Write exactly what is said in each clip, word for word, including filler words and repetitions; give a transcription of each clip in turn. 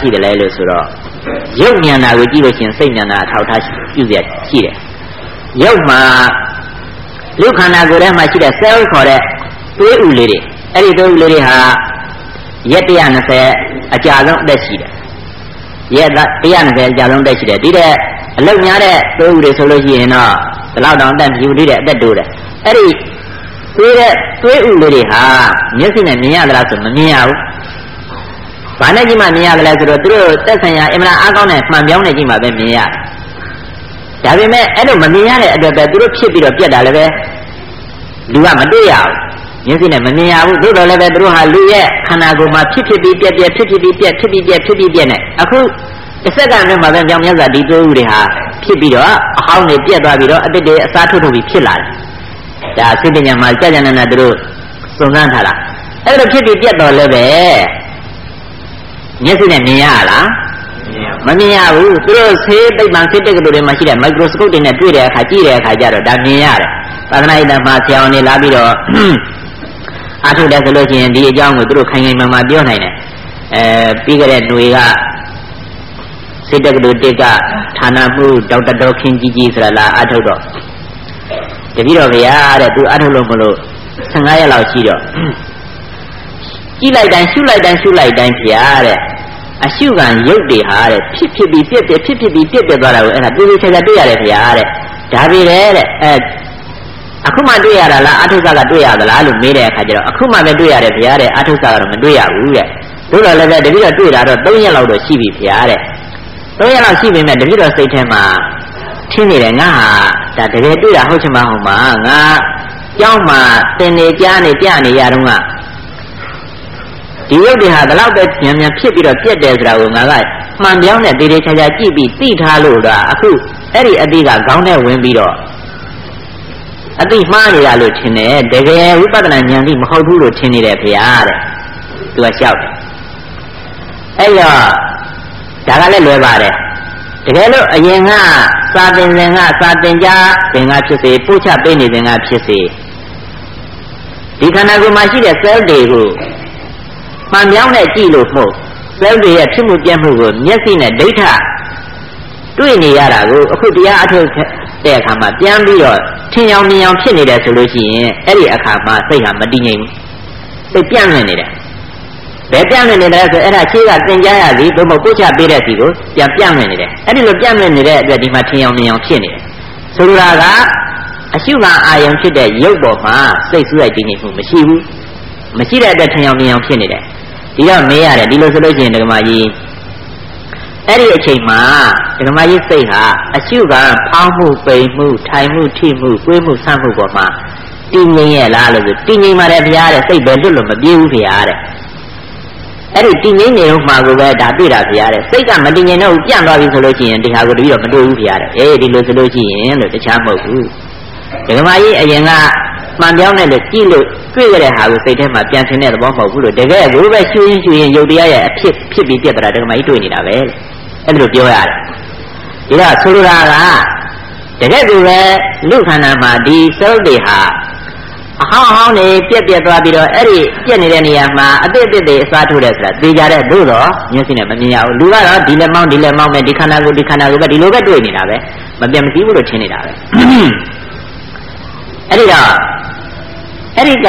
ရှိတယ်လဲလို့ဆိုတော့ရုပ်ဉာဏ်ကိုကြည့်လို့ရှိရင်စိတ်ဉာဏ်အထောက်ထားပြုရရှိတယ်ရုပ်မှာလူခန္ဓာကိုယ်ထဲမှာရှိတဲ့ cell ခေါ်တဲ့သွေးဥလေးတွေအဲ့ဒီသွေးဥလေးတွေဟာရက်one hundred twentyအကြာဆုံးအသက်ရှိတယ်ရက်one hundred twentyအကြာဆုံးအသက်ရှိတယ်ဒီတဲ့အလုံများတဲ့သွေးဥတွေဆိုလို့ရှိရင်တော့ဒီလောက်တောင်အသက်ပြူသေးတဲ့အသက်တိုးတယ်အဲ့ဒီသွေးတဲ့သွေးဥလေးတွေဟာမျက်စိနဲ့မြင်ရသလားဆိုမမြင်ရဘူးဘာနဲ့ကြည့်မှမြင်ရတယ်လဲဆိုတော့သူတို့သက်ဆိုင်ရာအင်မတန်အားကောင်းတဲ့မှန်ပြောင်းနေကြည့်မှပဲမြင်ရတယ်ဒါပေမဲ့အဲ့လိုမမြင်ရတဲ့အတွက်ပဲသူတို့ဖြစ်ပြီးတော့ပြက်တာလည်းပဲလူကမတွေ့ရဘူးမျက်စိနဲ့မမြင်ရဘူးသို့တော်လည်းပဲသူတို့ဟာလူရဲ့ခန္ဓာကိုယ်မှာဖြစ်ဖြစ်ပြီးပြက်ပြက်ဖြစ်ဖြစ်ပြီးပြက်ဖြစ်ပြီးပြက်ဖြစ်ပြီးပြက်နေအခုတစ်စက္ကန့်နဲ့မှပဲကြောင်မြတ်စွာဒီတွေးဥတွေဟာဖြစ်ပြီးတော့အဟောင်းတွေပြက်သွားပြီးတော့အတစ်တွေအစားထုတ်ထုတ်ပြီးဖြစ်လာတယ်ဒါစိတ်ပညာမှာကြာကြာနာနာသူတို့စုံစမ်းထားတာအဲ့လိုဖြစ်ပြီးပြက်တော်လည်းပဲမျက်စိနဲ့မြင်ရလားမမြင်ရဘူးသူတို့ဆေးပိတ်ပံဆေးတက်ကလေးတွေမှာရှိတဲ့ microscope တွေနဲ့တွေ့တဲ့အခါကြည့်တဲ့အခါကျတော့ဒါမြင်ရတယ်သာသနာ့ရေးမှာဆရာဝန်တွေလာပြီးတော့အားထုတ်တယ်ဆိုလို့ရှိရင်ဒီအကြောင်းကိုသူတို့ခိုင်ခိုင်မာမာပြောနိုင်တယ်အဲပြီးကြတဲ့ຫນွေကဆေးတက်ကလေးတက်ကဌာနမှုဒေါက်တာဒေါခင်ကြီးကြီးဆိုတာလာအားထုတ်တော့တပည့်တော်ဗျာတဲ့သူအားထုတ်လို့မလို့fifteenရက်လောက်ရှိတော့ကြည့်လိုက်တိုင်းရှုလိုက်တိုင်းရှုလိုက်တိုင်းဗျာတဲ့အရှုခံရုပ်တွေဟာတဲ့ဖြစ်ဖြစ်ပြီးပြက်ပြက်ဖြစ်ဖြစ်ပြီးပြက်ပြက်သွားတာကိုအဲ့ဒါပြေးပြေးချာချာတွေ့ရတယ်ဗျာတဲ့ဒါပေမဲ့တဲ့အဲအခုမှတွေ့ရတာလားအထုဆကတွေ့ရသလားလို့မေးတဲ့အခါကျတော့အခုမှပဲတွေ့ရတယ်ဗျာတဲ့အထုဆကတော့မတွေ့ရဘူးတဲ့တို့တော့လည်းပဲတပည့်တော်တွေ့တာတော့threeရက်လောက်တော့ရှိပြီဗျာတဲ့threeရက်လောက်ရှိပြီမဲ့တပည့်တော်စိတ်ထဲမှာထင်းနေတယ်ငါဟာဒါတကယ်တွေ့တာဟုတ်ချင်မှဟုတ်မှာငါကြောင်းမှာတင်နေကြားနေကြနေရတော့ကဒီရုပ်တွေဟာဘလောက်ပဲဉာဏ်ဉာဏ်ဖြစ်ပြီးတော့ပြက်တယ်ဆိုတာကိုငါကမှန်ပြောင်းနဲ့တေးသေးချာချာကြည့်ပြီးသိထားလို့တော့အခုအဲ့ဒီအတိကခေါင်းထဲဝင်ပြီးတော့အတိမှားနေတာလို့ထင်တယ်တကယ်ဝိပဿနာဉာဏ်သိမဟုတ်ဘူးလို့ထင်နေတယ်ဗျာတဲ့သူကလျှောက်တယ်အဲ့တော့ဒါကလည်းလွယ်ပါတယ်တကယ်လို့အရင်ကစာသင်စဉ်ကစာသင်ကြားသင်ကဖြစ်စေပို့ချပေးနေသင်ကဖြစ်စေဒီခန္ဓာကိုယ်မှာရှိတဲ့ cell တွေကိုမှန်ပြောင်းနဲ့ကြည့်လို့မဟုတ် cell တွေရဲ့ဖြစ်မှုပြတ်မှုကိုမျက်စိနဲ့ဒိဋ္ဌတွေ့နေရတာကိုအခုတရားအထုတ်တဲ့အခါမှာပြန်ပြီးတော့ထင်ရောင်မြင်ရောင်ဖြစ်နေတယ်ဆိုလို့ရှိရင်အဲ့ဒီအခါမှာစိတ်ဟာမတည်ငြိမ်ဘူးစိတ်ပြန့်နေနေတယ်ဘယ်ပြန့်နေနေလဲဆိုအဲ့ဒါခြေကသင်ကြားရသည်ဘုမကိုချပေးတဲ့စီကိုပြန်ပြန့်နေနေတယ်အဲ့ဒီလိုပြန့်နေနေတဲ့အတွက်ဒီမှာထင်ရောင်မြင်ရောင်ဖြစ်နေတယ်ဆိုလိုတာကအရှုခံအာယုံဖြစ်တဲ့ရုပ်ပေါ်မှာစိတ်ဆူရိုက်တည်နေမှုမရှိဘူးမရှိတဲ့အတွက်ထင်ရောင်မြင်ရောင်ဖြစ်နေတယ်ဒီတော့မေးရတယ်ဒီလိုဆိုလို့ရှိရင်ဒကမာကြီးအဲ့ဒီအချိန်မှာဒကမာကြီးစိတ်ဟာအရှုခံဖောင်းမှုပိန်မှုထိုင်မှုထိမှုကွေးမှုဆန့်မှုပေါ်မှာတည်ငြိမ်ရဲ့လားလို့ဆိုတည်ငြိမ်ပါတယ်ဗျာတဲ့စိတ်ပဲလွတ်လို့မပြေးဘူးဗျာတဲ့အဲ့ဒီတည်ငြိမ်နေတော့မှာကိုပဲဒါတွေ့တာဗျာတဲ့စိတ်ကမတည်ငြိမ်တော့ပြန့်သွားပြီဆိုလို့ရှိရင်ဒီဟာကိုတပြီးတော့မတွေ့ဘူးဗျာတဲ့အေးဒီလိုဆိုလို့ရှိရင်လို့တခြားမဟုတ်ဘူးဒကမာကြီးအရင်ကမှန်ပြောင်းတဲ့လို့ကြည့်လို့တွေ့ကြတဲ့ဟာကိုစိတ်ထဲမှာပြန်ထင်တဲ့သဘောမဟုတ်ဘူးလို့တကယ်ကိုပဲရှူရင်ရှူရင်ယုတ်တရားရဲ့အဖြစ်ဖြစ်ပြီးပြက်တာဒကမာကြီးတွေ့နေတာပဲအဲ့လိုပြောရတယ်ဒီတော့ဆိုလိုတာကတကယ်ကိုပဲလူခန္ဓာမှာဒီ cell တွေဟာအဟောင်းအဟောင်းနေပြက်ပြက်သွားပြီးတော့အဲ့ဒီပြက်နေတဲ့နေရာမှာအသစ်အသစ်တွေအစားထိုးတယ်ဆိုတာသိကြတဲ့သို့တော့မျက်စိနဲ့မမြင်ရဘူးလူကတော့ဒီလက်မောင်းဒီလက်မောင်းပဲဒီခန္ဓာကိုယ်ဒီခန္ဓာကိုယ်ပဲဒီလိုပဲတွေ့နေတာပဲမပြတ်မစည်းဘူးလို့ထင်နေတာပဲအဲ့ဒီတော့အဲ့ဒီက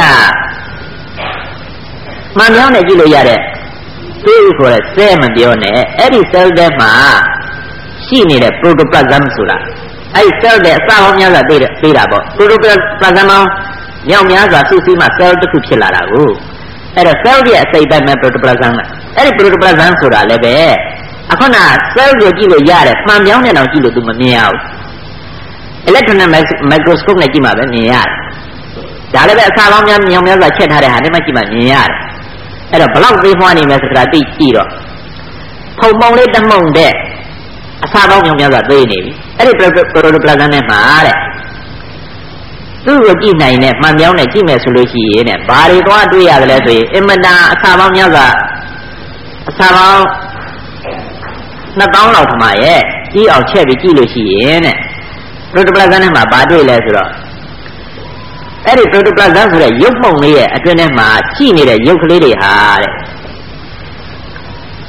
မှန်ပြောင်းနေကြည့်လို့ရတဲ့သွေးဥခေါ်တဲ့ cell မပြောနဲ့အဲ့ဒီ cell ထဲမှာရှိနေတဲ့ protoplasm ဆိုတာအဲ့ဒီ cell တဲ့အစဟောင်းများစွာသိတဲ့သိတာပေါ့ protoplasm မြောက်များစွာစုစည်းမှ cell တစ်ခုဖြစ်လာတာကိုအဲ့တော့ cell ရဲ့အစိတ်ပိုင်းမှာ protoplasm ကအဲ့ဒီ protoplasm ဆိုတာလည်းပဲအခုန cell ကိုကြည့်လို့ရတယ်မှန်ပြောင်းနေတော့ကြည့်လို့ तू မမြင်ရဘူး electron microscope နဲ့ကြည့်မှပဲမြင်ရတယ်ဒါလည်းပဲအစာပေါင်းများမြောင်များစွာချက်ထားတဲ့ဟာနဲ့မှကြည့်မှမြင်ရတယ်အဲ့တော့ဘလောက်သေးဖွားနေမယ်ဆိုတာသိကြည့်တော့ဖုံပုံလေးတမုံတဲ့အစာပေါင်းမြောင်များစွာသေးနေပြီအဲ့ဒီ protoplasm နဲ့မှာတဲ့သူ့ကိုကြည့်နိုင်တဲ့မှန်ပြောင်းနဲ့ကြည့်မယ်ဆိုလို့ရှိရင်တဲ့ဘာတွေတော့တွေ့ရတယ်လဲဆိုရင်အင်မတန်အစာပေါင်းများစွာအစာပေါင်းtwo thousandလောက်ထမရဲ့ကြီးအောင်ချက်ပြီးကြည့်လို့ရှိရင်တဲ့ protoplasm နဲ့မှာဘာတွေ့လဲဆိုတော့အဲ့ဒီ protoplasm ဆိုတဲ့ရုပ်ပုံလေးရဲ့အတွင်းထဲမှာရှိနေတဲ့ရုပ်ကလေးတွေဟာတဲ့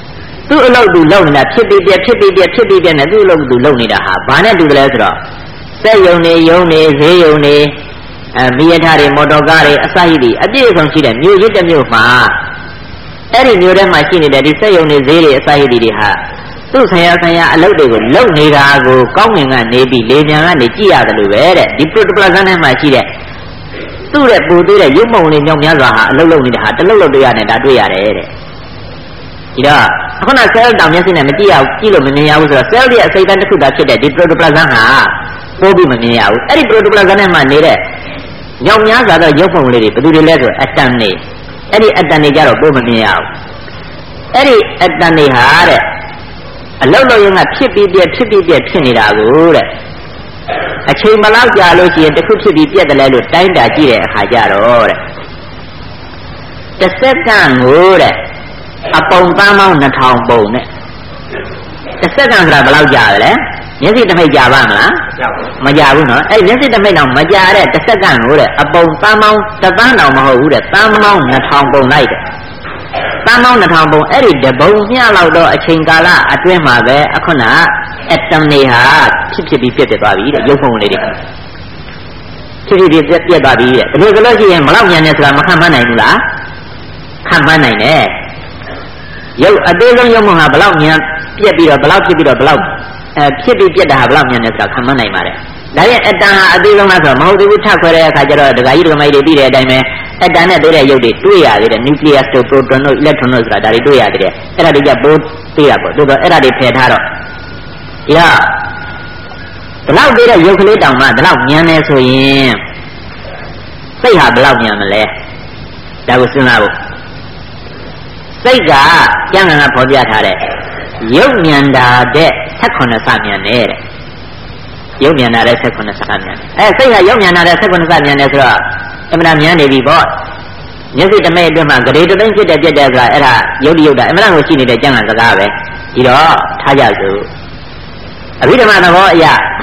သူ့အလုပ်သူလုပ်နေတာဖြစ်ပြီးပြဖြစ်ပြီးပြဖြစ်ပြီးပြနဲ့သူ့အလုပ်သူလုပ်နေတာဟာဘာနဲ့တူတယ်လဲဆိုတော့စက်ယုံနေယုံနေဈေးယုံနေအဲမိရထားတွေမော်တော်ကားတွေအစရှိသည်အပြည့်အစုံရှိတဲ့မြို့ရစ်တစ်မြို့မှာအဲ့ဒီမြို့ထဲမှာရှိနေတဲ့ဒီစက်ယုံနေဈေးတွေအစရှိသည်တွေဟာသူ့ဆရာဆရာအလုပ်တွေကိုလုပ်နေတာကိုကောင်းငင်ကနေပြီးလေမြန်ကနေကြည့်ရတယ်လို့ပဲတဲ့ဒီ protoplasm ထဲမှာရှိတဲ့သူ့ရဲ့ပူသေးတဲ့ရုပ်မုံလေးမြောက်များစွာဟာအလုပ်လုပ်နေတာဟာတလုပ်လုပ်တွေ့ရတယ်ဒါတွေ့ရတယ်တဲ့ဒီတော့အခုန cell တောင်မျက်စိနဲ့မကြည့်ရဘူးကြည့်လို့မမြင်ရဘူးဆိုတော့ cell ရဲ့အစိတ်အပိုင်းတစ်ခုသာဖြစ်တဲ့ဒီ protoplasm ဟာပိုးပြီးမမြင်ရဘူးအဲ့ဒီ protoplasm ထဲမှာနေတဲ့မြောက်များစွာသောရုပ်မုံလေးတွေဘယ်သူတွေလဲဆို atom တွေအဲ့ဒီ atom တွေကြတော့ပိုးမမြင်ရဘူးအဲ့ဒီ atom တွေဟာတဲ့အလုံးလုံးရင်ကဖြစ်ပြီးပြက်ဖြစ်ပြီးပြက်ဖြစ်နေတာကိုတဲ့အချိန်မလောက်ကြာလို့ရှိရင်တစ်ခုဖြစ်ပြီးပြက်တယ်လဲလို့တိုင်းတာကြည့်တဲ့အခါကျတော့တဲ့တစ်စက္ကန့်ကိုတဲ့အပုံပန်းပေါင်းနှစ်ထောင်ပုံနဲ့တစ်စက္ကန့်ဆိုတာဘယ်လောက်ကြာလဲမျက်စိတစ်မိတ်ကြာပါမလားမကြာဘူးနော်အဲ့မျက်စိတစ်မိတ်တော့မကြာတဲ့တစ်စက္ကန့်ကိုတဲ့အပုံပန်းပေါင်းတစ်ပန်းတောင်မဟုတ်ဘူးတဲ့ပန်းပေါင်းနှစ်ထောင်ပုံလိုက်တဲ့ပန်းပေါင်းနှစ်ထောင်ပုံအဲ့ဒီတပုံမျှလောက်တော့အချိန်ကာလအတွင်းမှာပဲအခုနအက်တမ်တွေဟာဖြစ်ဖြစ်ပြီးပြည့်ပြည့်သွားပြီတဲ့ရုပ်ပုံလေးတွေဖြစ်ဖြစ်ပြီးပြည့်ပြည့်သွားပြီတဲ့ဒါလို့ဆိုလို့ရှိရင်မလောက်ညံနေဆိုတာမခံမနိုင်ဘူးလားခံမနိုင်တယ်ရုပ်အသေးဆုံးရုပ်ပုံဟာဘလောက်ညံပြည့်ပြီးတော့ဘလောက်ဖြစ်ပြီးတော့ဘလောက်အဲဖြစ်ပြီးပြည့်တာဟာဘလောက်ညံနေဆိုတာခံမနိုင်ပါတယ်ဒါရဲ့အတန်ဟာအသေးဆုံးလားဆိုတော့မဟုတ်သေးဘူးထပ်ခွဲတဲ့အခါကျတော့ဒကာကြီးဒကာမကြီးတွေပြီးတဲ့အတိုင်းပဲအတန်နဲ့သေးတဲ့ရုပ်တွေတွေ့ရသေးတယ် nucleus တို့ proton တို့ electron တို့ဆိုတာဒါတွေတွေ့ရသေးတယ်အဲ့ဒါတွေကပိုးသေးတာပေါ့တို့တော့အဲ့ဒါတွေဖယ်ထားတော့ဒီတော့ဘလောက်သေးတဲ့ရုပ်ကလေးတောင်မှဘလောက်ညံနေဆိုရင်စိတ်ဟာဘလောက်ညံမလဲဒါကိုစဉ်းစားဖို့စိတ်ကကျမ်းဂန်ကဖော်ပြထားတဲ့ရုပ်ညံတာတဲ့၁၈ဆမြန်နေတဲ့ရုပ်ညံတာတဲ့၁၈ဆမြန်အဲစိတ်ကရုပ်ညံတာတဲ့၁၈ဆမြန်နေဆိုတော့အမှန်တရားမြန်နေပြီပေါ့မျက်စိတစ်မိတ်အတွင်းမှာဂရေတသိန်းဖြစ်တဲ့ပြက်တဲ့ဆိုတာအဲ့ဒါရုပ်တရုပ်တာအမှန်ကိုရှိနေတဲ့ကျမ်းဂန်စကားပဲဒီတော့ထားကြစို့အဘိဓမ္မာသဘောအရ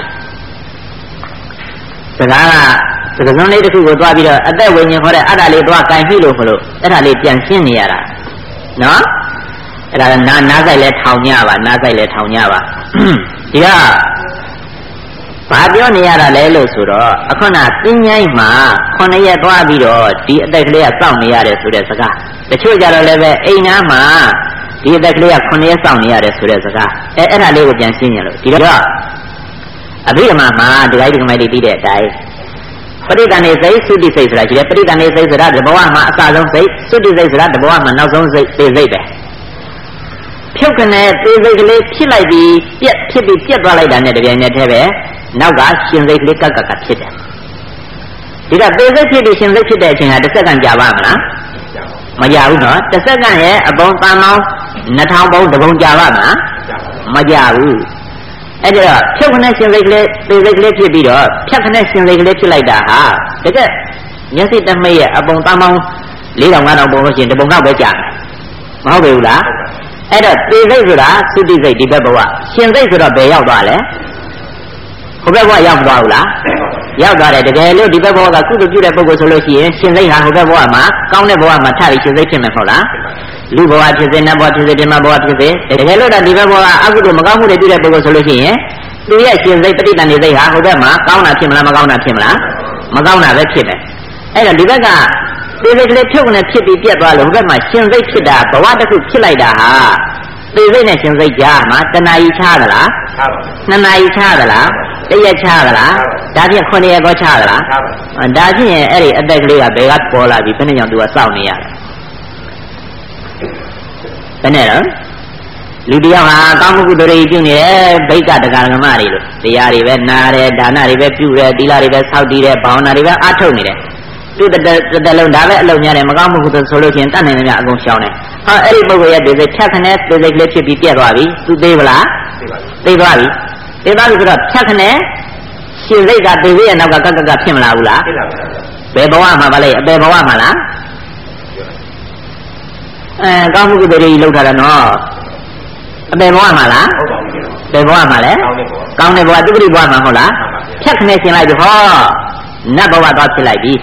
စကားကစကားစုံလေးတစ်ခုကိုသွားပြီးတော့အသက်ဝိညာဉ်ခေါ်တဲ့အတ္တလေးသွားကင်ပြီလို့မလို့အဲ့ဒါလေးပြန်ရှင်းနေရတာနော်အဲ့ဒါနာနားဆိုင်လဲထောင်ညပါနားဆိုင်လဲထောင်ညပါဒီကဘာပြောနေရတာလဲလို့ဆိုတော့အခုနသင်္ချိုင်းမှာခုနှစ်ရက်သွားပြီးတော့ဒီအသက်ကလေးကစောင့်နေရတယ်ဆိုတဲ့စကားတချို့ကြတော့လည်းပဲအိမ်သားမှာဒီအသက်ကလေးကခုနှစ်ရက်စောင့်နေရတယ်ဆိုတဲ့စကားအဲအဲ့ဒါလေးကိုပြန်ရှင်းရလို့ဒီတော့အဘိဓမ္မာမှာဒီလိုက်ဒီကမိုက်တွေပြီးတဲ့အတိုင်းပရိသန္ဓေစိတ်သုတိစိတ်ဆိုတာရှိတယ်ပရိသန္ဓေစိတ်ဆိုတာတဘဝမှာအစဆုံးစိတ်သုတိစိတ်ဆိုတာတဘဝမှာနောက်ဆုံးစိတ်သိစိတ်ပဲဖြုတ်ကနေသိစိတ်ကလေးဖြစ်လိုက်ပြီးပြက်ဖြစ်ပြီးပြက်သွားလိုက်တာနဲ့တပြိုင်နက်တည်းပဲနောက်ကရှင်စိတ်ကလေးကကကဖြစ်တယ်ဒီကသိစိတ်ဖြစ်ပြီးရှင်စိတ်ဖြစ်တဲ့အချိန်ဟာတစ်စက္ကန့်ကြာပါမလားမကြာဘူးနော်တစ်စက္ကန့်ရဲ့အပုံပန်းပေါင်းနှစ်ထောင်ပုံတစ်ပုံကြာပါမလားမကြာဘူးအဲ့ဒါဖြုတ်ခနဲ့ရှင်စိတ်ကလေးသိစိတ်ကလေးဖြစ်ပြီးတော့ဖြတ်ခနဲ့ရှင်စိတ်ကလေးဖြစ်လိုက်တာဟာတကယ်မျက်စိတစ်မိတ်ရဲ့အပုံပန်းပေါင်းလေးထောင်ငါးထောင်ပုံလို့ရှိရင်တစ်ပုံတော့ပဲကြာမဟုတ်ဘူးလားအဲ့တော့သိစိတ်ဆိုတာသုတိစိတ်ဒီဘက်ဘဝရှင်စိတ်ဆိုတော့ဘယ်ရောက်သွားလဲဟိုဘက်ဘဝရောက်သွားဘူးလားရောက်သွားတယ်တကယ်လို့ဒီဘက်ဘဝကကုသိုလ်ပြုတဲ့ပုဂ္ဂိုလ်ဆိုလို့ရှိရင်ရှင်စိတ်ဟာဟိုဘက်ဘဝမှာကောင်းတဲ့ဘဝမှာထပြီးရှင်စိတ်ဖြစ်မယ်ဟုတ်လားလူဘဝဖြစ်စေနတ်ဘဝဖြစ်စေဓမ္မဘဝဖြစ်စေတကယ်လို့ဒီဘက်ဘဝကအကုသိုလ်မကောင်းမှုတွေပြုတဲ့ပုဂ္ဂိုလ်ဆိုလို့ရှိရင်သူရဲ့ရှင်စိတ်ပဋိသန္ဓေစိတ်ဟာဟိုဘက်မှာကောင်းတာဖြစ်မလားမကောင်းတာဖြစ်မလားမကောင်းတာပဲဖြစ်တယ်အဲ့တော့ဒီဘက်ကသိစိတ်ကလေးဖြုတ်နေဖြစ်ပြီးပြက်သွားလို့ဟိုဘက်မှာရှင်စိတ်ဖြစ်တာဘဝတစ်ခုဖြစ်လိုက်တာဟာသိစိတ်နဲ့ရှင်စိတ်ကြားမှာတဏှာကြီးချသလားနှစ်နာရီချသလားတရက်ချသလားဒါဖြင့်ခုနှစ်ရက်တော့ချသလားဒါဖြင့်အဲ့ဒီအသက်ကလေးကဘယ်ကပေါ်လာပြီဘယ်နဲ့ကြောင့်သူကစောင့်နေရလဲဘယ်နဲ့တော့လူတယောက်ဟာကောင်းမှုကုသိုလ်တွေပြုနေတယ်ဘိက္ခတက္ကရာမတွေလို့တရားတွေပဲနားတယ်ဒါနတွေပဲပြုတယ်သီလတွေပဲစောင့်တည်တယ်ဘာဝနာတွေပဲအားထုတ်နေတယ်သူတတလုံးဒါပဲအလုံးများတယ်မကောင်းမှုကုသိုလ်ဆိုလို့ရှိရင်တတ်နိုင်တယ်များအကုန်ရှောင်းတယ်ဟောအဲ့ဒီပုဂ္ဂိုလ်ရဲ့ဒီစိတ်ဖြတ်ခနဲ့ဒီစိတ်ကလေးဖြစ်ပြီးပြက်သွားပြီသူသေးဗလားသိသွားပြီသိသွားပြီဆိုတော့ဖြတ်ခနဲ့ရှင်စိတ်ကသိသေးရဲ့နောက်ကကကကဖြစ်မလာဘူးလားဘယ်ဘဝမှာပါလဲအပေဘဝမှာလားအဲကောင်းမှုကုသိုလ်တွေလောက်ထားတာနော်အပေဘဝမှာလားဘယ်ဘဝမှာလဲကောင်းတဲ့ဘဝသူပတိဘဝမှာဟုတ်လားဖြတ်ခနဲ့ရှင်လိုက်ပြီဟောနတ်ဘဝသွားဖြစ်လိုက်ပြီ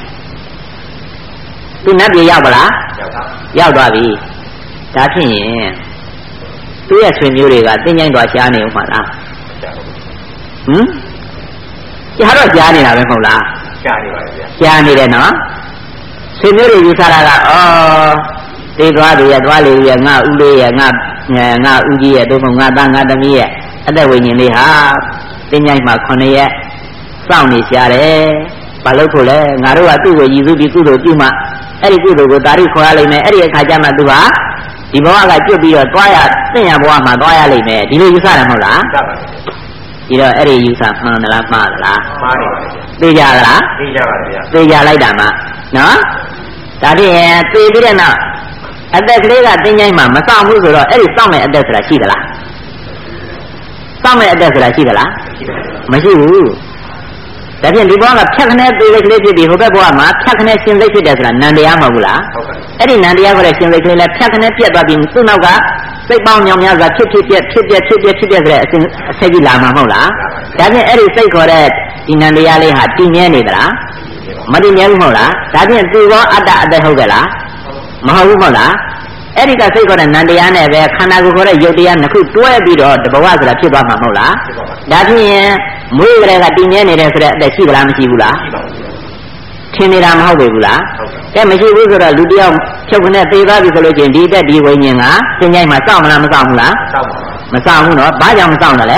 သူနတ်ပြည်ရောက်ပါလားရောက်သွားပြီဒါဖြစ်ရင်သူသူရဲ့ဆွေမျိုးတွေကတင်းကျိုင်းသွားရှားနေဦးမှာလားဟမ်ကြားတော့ကြားနေတာပဲမဟုတ်လားကြားနေပါဗျာကြားနေတယ်နော်ဆွေမျိုးတွေယူဆတာကဩသိသွားတယ်ရသွားလေရငါဦးလေးရငါငါဦးကြီးရတို့မငါသားငါသမီးရအသက်ဝိညာဉ်လေးဟာတင်းကျိုင်းမှာခုနှစ်ရက်စောင့်နေရှားတယ်ဘာလို့ဖို့လဲငါတို့ကသူ့ကိုရည်စူးပြီးကုသိုလ်ပြုမှအဲ့ဒီကုသိုလ်ကိုတာရိခေါ်ရလိမ့်မယ်အဲ့ဒီအခါကျမှသူဟာဒီဘဝကကျွတ်ပြီးတော့သွားရသင်ရဘဝမှာသွားရလိမ့်မယ်ဒီလိုယူဆတယ်မဟုတ်လားမှန်ပါဒီတော့အဲ့ဒီယူဆမှန်သလားမှားသလားမှားတယ်သိကြလားသိကြပါဗျာသိကြလိုက်တာမှနော်ဒါဖြင့်သိပြီးတဲ့နောက်အသက်ကလေးကတင်းကျိုင်းမှာမစောင့်ဘူးဆိုတော့အဲ့ဒီစောင့်မဲ့အသက်ဆိုတာရှိသလားစောင့်မဲ့အသက်ဆိုတာရှိသလားမရှိဘူးဒါဖြင့်ဒီဘဝကဖြတ်ခနဲ့သေးလေးကလေးဖြစ်ပြီးဟိုဘက်ဘဝမှာဖြတ်ခနဲ့ရှင်စိတ်ဖြစ်တယ်ဆိုတာနန္တရားမဟုတ်ဘူးလားဟုတ်ပါဘူးအဲ့ဒီနန္တရားခေါ်တဲ့ရှင်စိတ်ကလေးလည်းဖြတ်ခနဲ့ပြတ်သွားပြီးသူ့နောက်ကစိတ်ပေါင်းမြောင်များစွာဖြစ်ဖြစ်ပြက်ဖြစ်ပြက်ဖြစ်ပြက်ဖြစ်ပြက်ဆိုတဲ့အစဉ်အဆက်ကြီးလာမှာမဟုတ်လားဒါဖြင့်အဲ့ဒီစိတ်ခေါ်တဲ့ဒီနန္တရားလေးဟာတည်မြဲနေသလားမတည်မြဲဘူးမဟုတ်လားဒါဖြင့်သူရောအတ္တအသက်ဟုတ်ကြလားမဟုတ်ဘူးမဟုတ်လားအဲ့ဒီကစိတ်ခေါ်တဲ့နန္တရားနဲ့ပဲခန္ဓာကိုယ်ခေါ်တဲ့ယုတ်တရားနှစ်ခုတွဲပြီးတော့တဘဝဆိုတာဖြစ်သွားမှာမဟုတ်လားဒါဖြင့်မွေးကလေးကတည်မြဲနေတယ်ဆိုတဲ့အသက်ရှိသလားမရှိဘူးလားထင်နေတာမဟုတ်ပေဘူးလားကဲမရှိဘူးဆိုတော့လူတယောက်ဖြုတ်ခနဲ့သေသွားပြီဆိုလို့ချင်းဒီတက်ဒီဝိညာဉ်ကသင်္ချိုင်းမှာစောင့်မလားမစောင့်ဘူးလားမစောင့်ဘူးနော်ဘာကြောင့်မစောင့်တယ်လဲ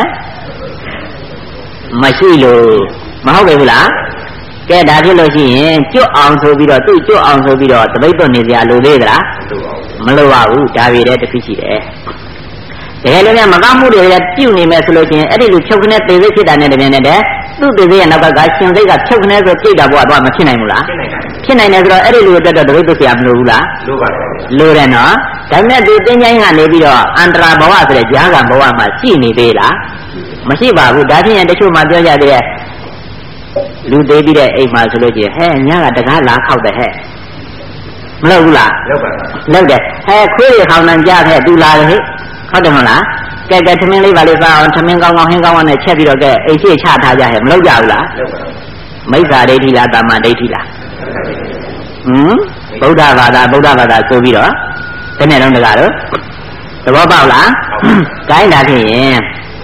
မရှိလို့မဟုတ်ပေဘူးလားကဲဒါဖြစ်လို့ရှိရင်ကျွတ်အောင်ဆိုပြီးတော့သူ့ကျွတ်အောင်ဆိုပြီးတော့တပိတ်သွတ်နေစရာလိုသေးသလားမလိုပါဘူးဒါပေတဲ့တစ်ခုရှိတယ်တကယ်လို့များမကောင်းမှုတွေလည်းပြုတ်နေမယ်ဆိုလို့ချင်းအဲ့ဒီလိုဖြုတ်ခနဲ့သေစိတ်ဖြစ်တာနဲ့တပြိုင်နက်တည်းသူ့သေစိတ်ရဲ့နောက်ကကရှင်စိတ်ကဖြုတ်ခနဲ့ဆိုပြိတ်တာဘဝတော့မဖြစ်နိုင်ဘူးလားဖြစ်နိုင်တယ်ဆိုတော့အဲ့ဒီလိုအတွက်တော့တပိတ်သွတ်စရာမလိုဘူးလားလိုပါတယ်လိုတယ်နော်ဒါပေမဲ့ဒီတင်းချိုင်းကနေပြီးတော့အန္တရာဘဝဆိုတဲ့ကြားကံဘဝမှာရှိနေသေးလားမရှိပါဘူးဒါဖြင့်တချို့မှပြောကြတဲ့လူသေးပြီးတဲ့အိမ်မှာဆိုလို့ချင်းဟဲ့ညကတကားလာခောက်တယ်ဟဲ့မလုပ်ဘူးလားလုပ်ပါလုပ်တယ်ဟဲ့ခွေးရခေါင်းတန်ကြခဲ့သူလာတယ်ဟဲ့ဟုတ်တယ်မဟုတ်လားကဲကဲထမင်းလေးပါလေးစားအောင်ထမင်းကောင်းကောင်းဟင်းကောင်းကောင်းနဲ့ချက်ပြီးတော့ကဲအိမ်ရှိချထားကြဟဲ့မလုပ်ကြဘူးလားလုပ်ပါမိစ္ဆာဒိဋ္ဌိလားတမ္မာဒိဋ္ဌိလားဟမ်ဗုဒ္ဓဘာသာဗုဒ္ဓဘာသာဆိုပြီးတော့တနေ့တော့တကားတော့သဘောပေါက်လားကိုင်းတာဖြစ်ရင်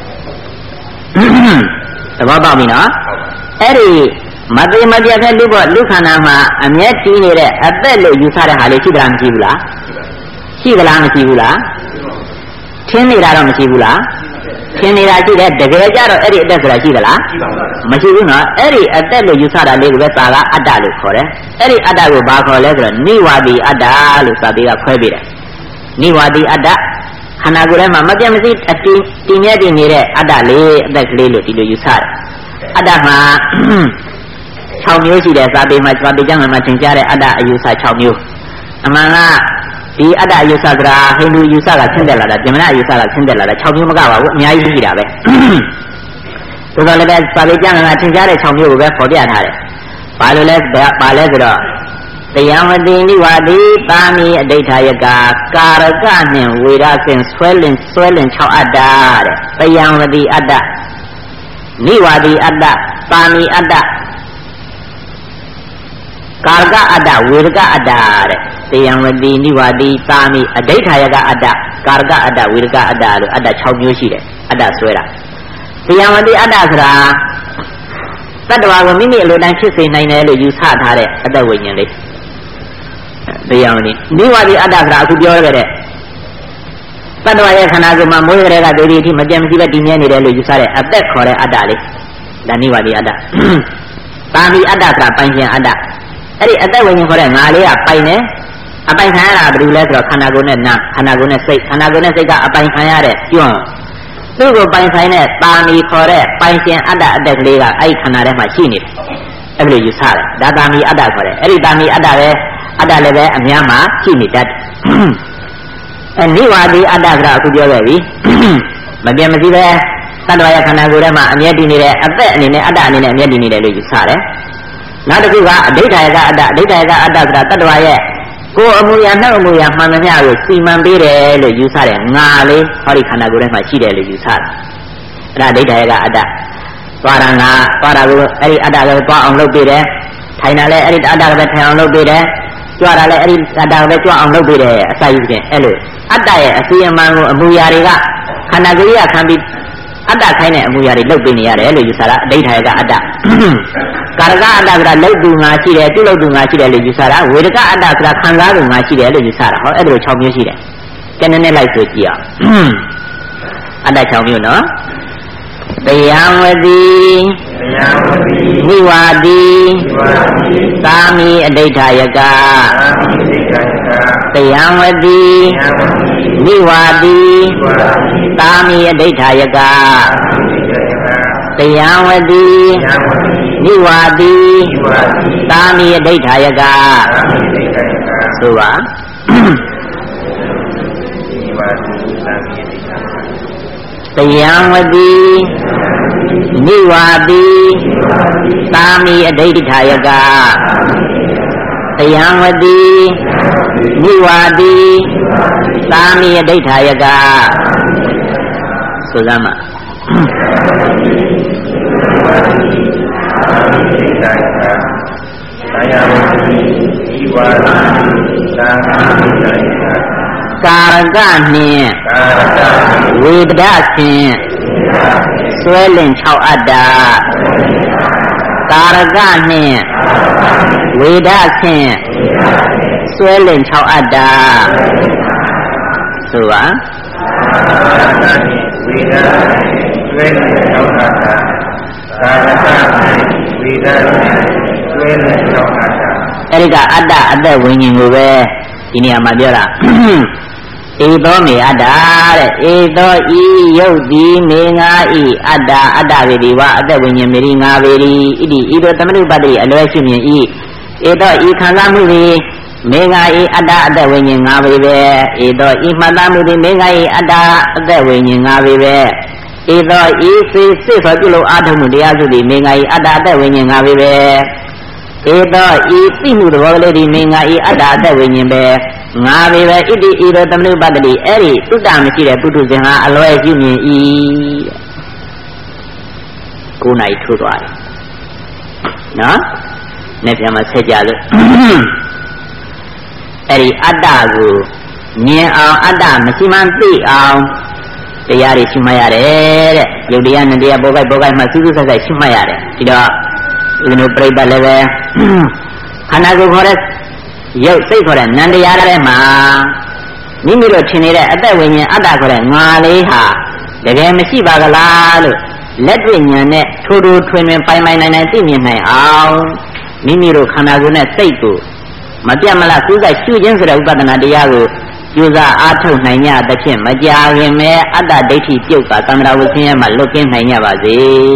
သဘောပေါက်ပြီနော်အဲ့ဒီမသိမပြတ်တဲ့လူ့ဘလူခန္ဓာမှာအမျက်တီးနေတဲ့အသက်လို့ယူဆတဲ့ဟာလေးရှိသလားမရှိဘူးလားရှိသလားမရှိဘူးလားထင်းနေတာတော့မရှိဘူးလားထင်းနေတာရှိတယ်တကယ်ကြတော့အဲ့ဒီအသက်ဆိုတာရှိသလားမရှိဘူးနော်အဲ့ဒီအသက်လို့ယူဆတာလေးကိုပဲသာကအတ္တလို့ခေါ်တယ်အဲ့ဒီအတ္တကိုဘာခေါ်လဲဆိုတော့နိဝါဒီအတ္တလို့သာသေးကခွဲပေးတယ်နိဝါဒီအတ္တခန္ဓာကိုယ်ထဲမှာမပြတ်မစီအတီးတည်မြဲတည်နေတဲ့အတ္တလေးအသက်ကလေးလို့ဒီလိုယူဆတယ်အတ္တမှာ၆မျိုးရှိတယ်သာပေမှာသာပေကျမ်းမှာသင်ကြားတဲ့အတ္တအယူဆ၆မျိုးအမှန်ကဒီအတ္တအယူဆကရာဟိန္ဒူယူဆကဆင်းသက်လာတာဗြဟ္မဏအယူဆကဆင်းသက်လာတာ၆မျိုးမကပါဘူးအများကြီးရှိတာပဲသို့တော်လည်းပဲသာပေကျမ်းမှာသင်ကြားတဲ့၆မျိုးကိုပဲပေါ်ပြထားတယ်ဘာလို့လဲပါလဲဆိုတော့တရားမတိနိဝါဒီပါမီအဋ္ဌာယကကာရကနှင့်ဝေရစင်ဆွဲလင်ဆွဲလင်၆အတ္တတဲ့တရားမတိအတ္တနိဝါဒီအတ္တပါမီအတ္တကာရကအတ္တဝေရကအတ္တတဲ့တရားမတိနိဝါဒီပါမီအဋ္ဌာယကအတ္တကာရကအတ္တဝေရကအတ္တလို့အတ္တ၆မျိုးရှိတယ်အတ္တဆွဲတာတရားမတိအတ္တဆိုတာတတ္တဝါကိုမိမိအလိုတိုင်းဖြစ်စေနိုင်တယ်လို့ယူဆထားတဲ့အတ္တဝိညာဉ်လေးတရားမတိနိဝါဒီအတ္တဆိုတာအခုပြောရတဲ့တတ္တဝါရဲ့ခန္ဓာကိုယ်မှာမွေးကလေးကဒိဋ္ဌိအထိမပြတ်မစီပဲတည်မြဲနေတယ်လို့ယူဆတဲ့အသက်ခေါ်တဲ့အတ္တလေးဒါနိဝါဒီအတ္တပါမီအတ္တကပိုင်ခြင်းအတ္တအဲ့ဒီအသက်ဝိညာဉ်ခေါ်တဲ့ငါလေးကပိုင်တယ်အပိုင်ခံရတာဘယ်လိုလဲဆိုတော့ခန္ဓာကိုယ်နဲ့နာခန္ဓာကိုယ်နဲ့စိတ်ခန္ဓာကိုယ်နဲ့စိတ်ကအပိုင်ခံရတဲ့ကျွန်းသူ့ကိုပိုင်ဆိုင်တဲ့ပါမီခေါ်တဲ့ပိုင်ခြင်းအတ္တအတက်ကလေးကအဲ့ဒီခန္ဓာထဲမှာရှိနေတယ်အဲ့လိုယူဆတယ်ဒါပါမီအတ္တခေါ်တယ်အဲ့ဒီပါမီအတ္တပဲအတ္တလည်းပဲအများမှာရှိနေတတ်တယ်အဲနိဝါဒီအတ္တကအခုပြောခဲ့ပြီမပြတ်မစီပဲတတ္တဝါရဲ့ခန္ဓာကိုယ်ထဲမှာအမြဲတည်နေတဲ့အသက်အနေနဲ့အတ္တအနေနဲ့အမြဲတည်နေတယ်လို့ယူဆတယ်နောက်တစ်ခုကအဋ္ဌာယကအတ္တအဋ္ဌာယကအတ္တဆိုတာတတ္တဝါရဲ့ကိုယ်အမူအရာနှုတ်အမူအရာမှန်သမျှကိုစီမံပေးတယ်လို့ယူဆတယ်ငါလေးဟောဒီခန္ဓာကိုယ်ထဲမှာရှိတယ်လို့ယူဆတယ်အဲ့ဒါအဋ္ဌာယကအတ္တသွားတာငါသွားတာကိုအဲ့ဒီအတ္တကိုသွားအောင်လုပ်ပေးတယ်ထိုင်တာလည်းအဲ့ဒီအတ္တကိုပဲထိုင်အောင်လုပ်ပေးတယ်ကြွတာလည်းအဲ့ဒီအတ္တကိုပဲကြွအောင်လုပ်ပေးတယ်အစာယူခြင်းအဲ့လိုအတ္တရဲ့အစီအမံကိုအမူအရာတွေကခန္ဓာကိုယ်ရခံပြီးအတ္တခိုင်းတဲ့အမှုရာတွေလုပ်ပေးနေရတယ်လို့ယူဆတာအဋ္ဌာယကအတ္တကာရကအတ္တဆိုတာလုပ်သူငါရှိတယ်ပြုလုပ်သူငါရှိတယ်လို့ယူဆတာဝေဒကအတ္တဆိုတာခံစားသူငါရှိတယ်လို့ယူဆတာဟောအဲ့ဒါလို၆မျိုးရှိတယ်ကဲနည်းနည်းလိုက်ဆိုကြည့်အောင်အတ္တ၆မျိုးနော်တရားဝတိတရားဝတိဝိဝါတိဝိဝါတိသာမိအဋ္ဌာယကသာမိအဋ္ဌာယကတရားဝတိတရားဝတိဝိဝါတိဝိဝါတိသာမိအဋ္ဌာယကတရားဝတိတရားဝတိဝိဝါတိဝိဝါတိသာမိအဋ္ဌာယကဆိုပါတရားဝတိနိဝါတိသာမိအဋ္ဌာယကတရားဝတိနိဝါတိသာမိအဋ္ဌာယကဆိုကြမှာတရားဝတိနိဝါတိသာမိအဋ္ဌာယကကာရကနှင့်ဝေဒဖြင့်ဆွဲလင့်၆အတ္တကာရကနှင့်ဝေဒဖြင့်ဆွဲလင့်၆အတ္တဆိုပါဝေဒဆွဲလင့်၆အတ္တကာရကဝေဒဆွဲလင့်၆အတ္တအဲ့ဒီကအတ္တအသက်ဝိညာဉ်ကိုပဲဒီနေရာမှာပြောတာဧသောမေအတ္တတဲ့ဧသောဤယုတ်တိမေငါဤအတ္တအတ္တဝေဒီဝအသက်ဝိညာဉ်မေရိငါဝေဒီဣတိဤသောသမဏုပတ္တိအလွဲရှိမြင်ဤဧသောဤခံစားမှုသည်မေငါဤအတ္တအသက်ဝိညာဉ်ငါဝေပဲဧသောဤမှတ်သားမှုသည်မေငါဤအတ္တအသက်ဝိညာဉ်ငါဝေပဲဧသောဤစေစေသောပြုလို့အာထုံမှုတရားစုသည်မေငါဤအတ္တအသက်ဝိညာဉ်ငါဝေပဲဧသောဤသိမှုသဘောကလေးဒီမေငါဤအတ္တအသက်ဝိညာဉ်ပဲငါပဲပဲဣတိဤသောသမဏုပတ္တိအဲ့ဒီသုတ္တမရှိတဲ့ပုထုဇဉ်ဟာအလွယ်ရှိမြင်ဤကိုယ်နိုင်ထိုးသွားတယ်နော်နေ့ပြန်မှာဆက်ကြလို့အဲ့ဒီအတ္တကိုမြင်အောင်အတ္တမရှိမှသိအောင်တရားတွေရှိမှရတယ်တဲ့ယုတ်တရားနဲ့တရားပေါ်ကိုက်ပေါ်ကိုက်မှစူးစူးဆက်ဆက်ရှိမှရတယ်ဒီတော့ဦးဇင်းတို့ပြိပ္ပလည်းပဲခန္ဓာကိုယ်ခေါ်တဲ့ရုပ်စိတ်ခေါ်တဲ့နံတရားထဲမှာမိမိတို့ထင်နေတဲ့အသက်ဝိညာဉ်အတ္တခေါ်တဲ့ငါလေးဟာတကယ်မရှိပါကလားလို့လက်တွေ့ဉာဏ်နဲ့ထိုးထိုးထွင်းထွင်းပိုင်ပိုင်နိုင်နိုင်သိမြင်နိုင်အောင်မိမိတို့ခန္ဓာကိုယ်နဲ့စိတ်ကိုမပြတ်မလားစူးစိုက်ရှုခြင်းဆိုတဲ့ဥပဒနာတရားကိုကြိုးစားအားထုတ်နိုင်ကြသဖြင့်မကြာခင်မဲ့အတ္တဒိဋ္ဌိပြုတ်ကသံဃာဝိဆင်းရဲမှာလွတ်ကင်းနိုင်ကြပါစေ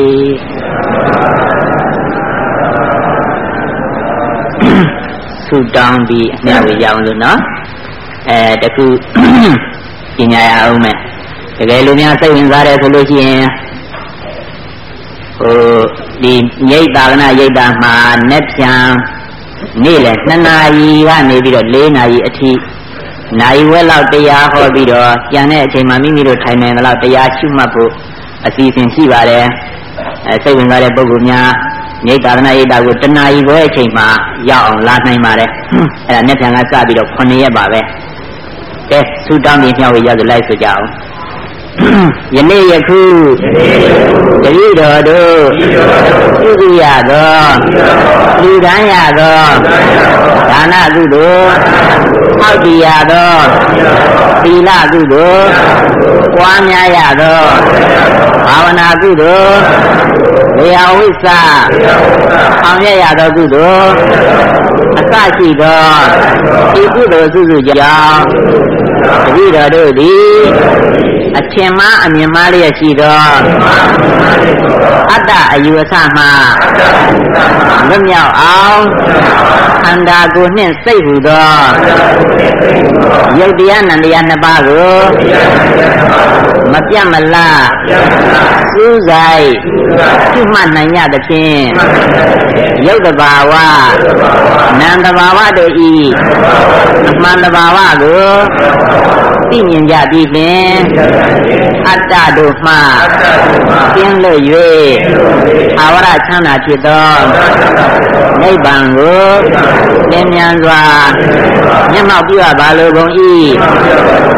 ဆုတောင်းပြီးအမျှဝေကြအောင်လို့နော်အဲတခုပညာရအောင်မယ်တကယ်လို့များစိတ်ဝင်စားတယ်ဆိုလို့ရှိရင်ဟိုဒီရိတ်တာကနာရိတ်တာမှာနဲ့ပြန်နေ့လေနှစ်နာရီကနေပြီးတော့လေးနာရီအထိနိုင်ဝဲလောက်တရားဟောပြီးတော့ကျန်တဲ့အချိန်မှာမိမိတို့ထိုင်နေတော့တရားရှိမှတ်ဖို့အစီအစဉ်ရှိပါတယ်အဲစိတ်ဝင်စားတဲ့ပုဂ္ဂိုလ်များရိတ်တာကနာရိတ်တာကိုတနာရီခွဲအချိန်မှာရောက်အောင်လာနိုင်ပါတယ်အဲ့ဒါနဲ့ပြန်ကစပြီးတော့ခုနှစ်ရက်ပါပဲကဲဆုတောင်းပြီးမျှဝေရဆိုလိုက်ဆိုကြအောင်ယနေ့ယခုတတိတော်တို့ပြုစုရသောလူဒန်းရသောဒါနကုသိုလ်ဟောက်တည်ရသောသီလကုသိုလ်ပွားများရသောဘာဝနာကုသိုလ်ဝေယဝိသအောင်ရရသောကုသိုလ်အစရှိသောဤကုသိုလ်စုစုကြောင့်တတိတော်တို့သည်အထင်မှားအမြင်မှားလျက်ရှိသောအတ္တအယူအဆမှလွတ်မြောက်အောင်ခန္ဓာကိုယ်နှင့်စိတ်ဟူသောယုတ်တရားနံတရားနှစ်ပါးကိုမပြတ်မလားစူးစိုက်ပြုမှတ်နိုင်ရသဖြင့်ယုတ်တဘာဝနံတဘာဝတို့ဤအမှန်တဘာဝကိုသိမြင်ကြပြီးဖြင့်အတ္တတို့မှကျင်းလွတ်၍အာဝရချမ်းသာဖြစ်သောနိဗ္ဗာန်ကိုသင်မြန်စွာမျက်မှောက်ပြုပါလိုကုန်၏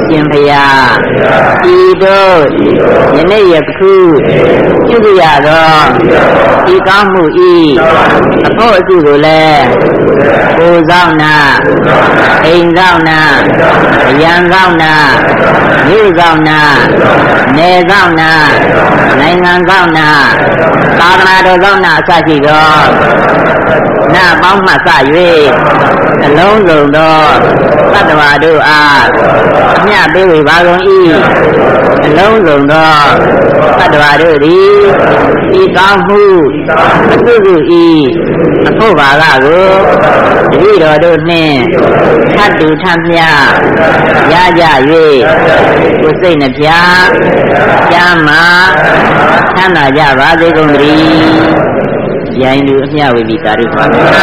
ရှင်ဖျားဤတို့ယနေ့ယခုပြုရသောဤကောင်းမှုဤအဖို့အစုကိုလည်းကိုယ်ဆောင်နာအိမ်ဆောင်နာအရန်ဆောင်နာမြို့ဆောင်နာနယ်ဆောင်နာနိုင်ငံဆောင်နာသာသနာတော်ဆောင်နာအစရှိသောနာပေါင်းမှစ၍အလုံးစုံသောသတ္တဝါတို့အားအမျှပေးဝေပါကုန်၏အလုံးစုံသောသတ္တဝါတို့သည်ဤကောင်းမှုအစုစု၏အဖို့ပါကကိုတတိတော်တို့နှင့်ထပ်တူထပ်မြရကြ၍ကိုယ်စိတ်နှပြကျမ်းမာချမ်းသာကြပါစေကုန်သတည်းယိုင်းလူအမျှဝေပြီးသာဓုပါဘုရား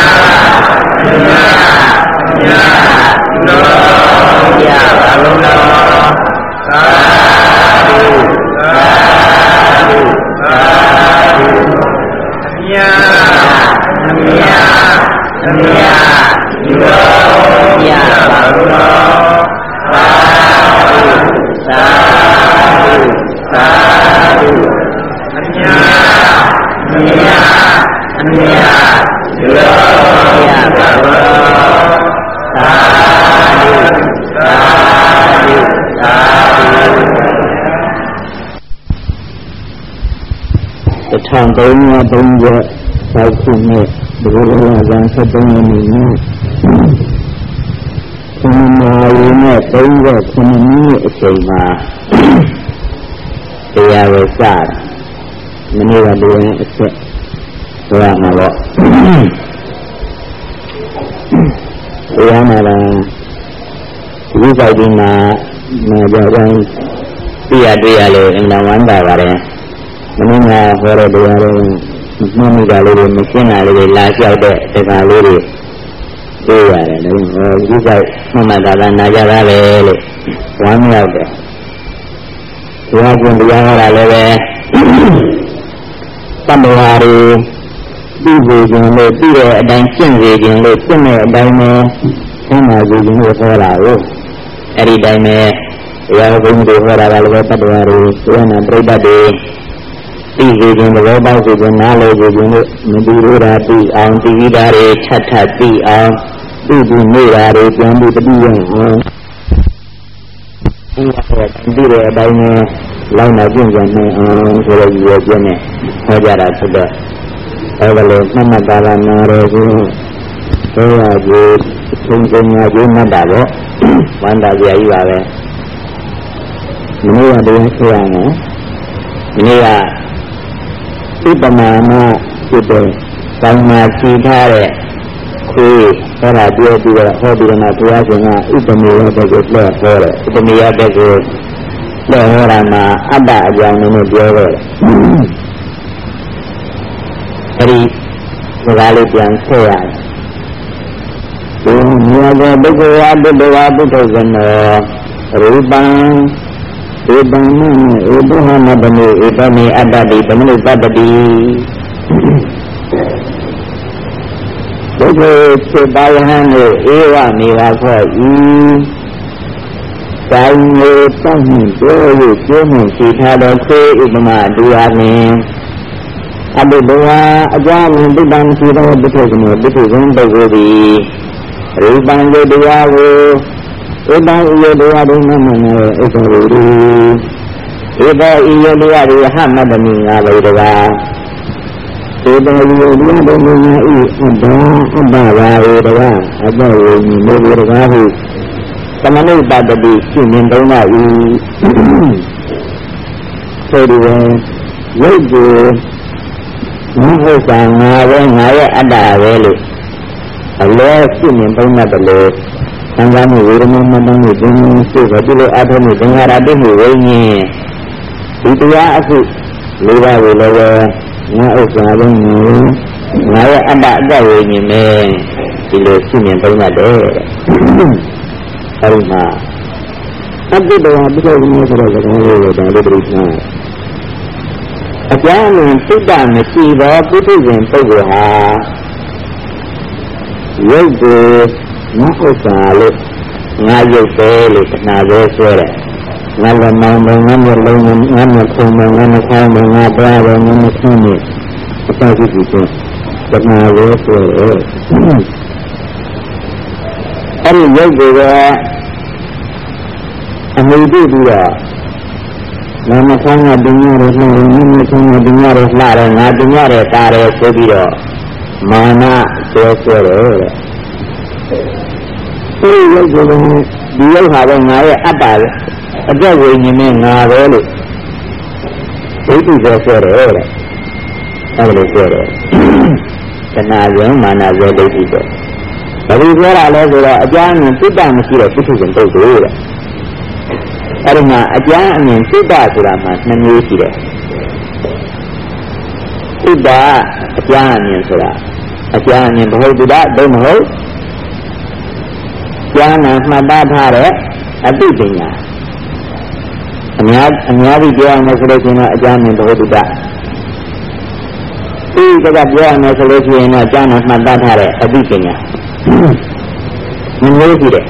မြတ်တော်ရပါလုံးတော်သာဓုသာဓုသာဓုမြတ်မြတ်မြတ်တော်ရပါလုံးတော်သာဓုသာဓုသာဓုမြတ်မြတ်အမြတ်တော်ရပါတော်သာဓုသာဓုသာဓုတထောင်သုံးရာသုံးရက်သောခုနှစ်ဘုရားဇန်ဆက်သုံးရက်နေ့နဲ့ခဏနာရီနဲ့သုံးရက်ခဏမိနစ်အချိန်မှာတရားဝဲစတာမနေ့ကတရားအဆက်ဆိုရမှာပေါ့တရားနာတာဒီပိုက်ဒီမှာနာကြတိုင်းပြရတွေ့ရလို့အင်္ဂဝမ်းတာပါတယ်မင်းကဟောတဲ့တရားတွေမှတ်မိတာလေးတွေမရှင်းတာလေးတွေလာလျှောက်တဲ့တရားလေးတွေတွေ့ရတယ်လေဟောဒီပိုက်မှတ်မှတ်တာကနာကြတာပဲလို့ဝမ်းမြောက်တယ်တရားကျင့်တရားဟောတာလည်းပဲတမ္ပဝါတွေပြီးစေခြင်းလို့ပြီးတဲ့အတိုင်းကျင့်စေခြင်းလို့ကျင့်တဲ့အတိုင်းနဲ့ဆင်းရဲစေခြင်းလို့ဟောတာကိုအဲ့ဒီတိုင်းနဲ့တရားဘုန်းကြီးတွေဟောတာကလည်းတတ္တဝါတွေတရားနာပြိတ္တတွေပြီးစေခြင်းသဘောပေါက်စေခြင်းနားလည်စေခြင်းလို့မတူရတာပြီးအောင်တည်တာတွေထပ်ထပ်ပြီးအောင်ပြီးပြီးနေတာတွေပြန်ပြီးတတိယအောင်ပြီးတဲ့အတိုင်းနဲ့လောက်နာကျင့်ကြနိုင်အောင်ဆိုတဲ့ရည်ရွယ်ချက်နဲ့ဟောကြတာဖြစ်တော့အဲ့ဒါလို့မှတ်မှတ်ပါလာနာရကိုဆိုရကိုသုံးသုံးညာကိုမှတ်တာပေါ့ဝန္တာကြာကြီးပါပဲမနေ့ကတည်းကဆိုရမယ်မနေ့ကဥပမာမှာဖြစ်တဲ့ကောင်းမှစီထားတဲ့ခွေးအဲ့ဒါပြောပြီးတော့ဟောပြီးတော့ဘုရားရှင်ကဥပမေရတဲ့ကိုလက်ဟောတယ်ဥပမေရတဲ့ကိုလက်ဟောတာမှာအတ္တအကြောင်းနဲ့ပြောတော့အဲ့ဒီစကားလေးပြန်ဆက်ရတယ်ဒီမြတ်သောပုဂ္ဂိုလ်အတုတ္တဝါပုထုဇနောရူပံဧတံမေဧတဟမတမေဧတမေအတ္တတိသမနုပတ္တိဘုရားစေပါယဟံတို့ဧဝမေဝခောဤတိုင်းကိုတောင်းနှင့်ပြော၍ပြောမှရှိထားသောခေဥပမာတရားနှင့်အဘိဓမ္မာအကြောင်းတိတံရှိသောပုထုဇဉ်ပုထုဇဉ်ပုဂ္ဂိုလ်သည်ရူပံယတရားကိုဧတံယတရားတို့မှမနာဥပ္ပဝေဧတံယတရားတို့ဟမတ္တမိငါဘိတကားဧတံယတရားတို့မှနာဤအတ္တအတ္တဘာဝေတကားအတ္တဝေမေဝေတကားဟုသမနုပတ္တိရှိမြင်သုံးပါ၏ဆိုဒီဝေရုပ်ကိုငါဥစ္စာငါပဲငါရဲ့အတ္တပဲလို့အလဲရှိမြင်သုံးတတ်တယ်လို့သံဃာမှုဝေဒနာမတန်းမှုဒင်းစိတ်ကဒီလိုအထုံးမှုသင်္ခါရတိမှုဝိညာဉ်ဒီတရားအခုလေးပါးကိုလည်းပဲငါဥစ္စာပဲငါငါရဲ့အတ္တအတ္တဝိညာဉ်ပဲဒီလိုရှိမြင်သုံးတတ်တယ်အဲဒီမှာအတ္တတော်ဘုရားရှင်ဆိုတဲ့စကားလေးကိုဒါလေးပြိဿနာအကျဉ်းဝင်စိတ်တမရှိသောပုထုဇဉ်ပုဂ္ဂိုလ်ဟာရုပ်ကိုငါဥစ္စာလို့ငါရုပ်ပဲလို့တဏှာပဲဆွဲတယ်ငါလည်းမောင်မောင်ငါမျက်လုံးငါမျက်ခုံးငါနှာခေါင်းငါသွားတယ်ငါနှာခေါင်းနဲ့အစရှိရှိချင်းတဏှာပဲဆွဲတယ်အဲ့ဒီရုပ်ကအမှုပြုပြီးတော့ငါနှာခေါင်းကပညာရလှတယ်ငါနှာခေါင်းကပညာရလှတယ်ငါပညာရတာတယ်ဆိုပြီးတော့မာနဆွဲဆွဲတယ်ဒီရုပ်ကိုဒီရုပ်ဟာပဲငါရဲ့အတ္တပဲအတ္တဝိညာဉ်နဲ့ငါပဲလို့ဒိဋ္ဌိဆွဲဆွဲတယ်တဲ့အဲ့လိုဆွဲတယ်တဏှာရောမာနရောဒိဋ္ဌိပဲဘယ်လိုပြောတာလဲဆိုတော့အကျမ်းအမြင်စိတ္တမရှိတဲ့ပုထုဇဉ်ပုဂ္ဂိုလ်တဲ့အဲ့ဒီမှာအကျမ်းအမြင်စိတ္တဆိုတာမှနှစ်မျိုးရှိတယ်စိတ္တအကျမ်းအမြင်ဆိုတာအကျမ်းအမြင်ဘဟုတ္တဒုမဟုတ်ကျမ်းနာမှတ်သားထားတဲ့အသိပညာအများအများကြီးပြောရမယ်ဆိုလို့ရှိရင်တော့အကျမ်းအမြင်ဘဟုတ္တဒီကကပြောရမယ်ဆိုလို့ရှိရင်တော့ကျမ်းနာမှတ်သားထားတဲ့အသိပညာမျိုးရှိတယ်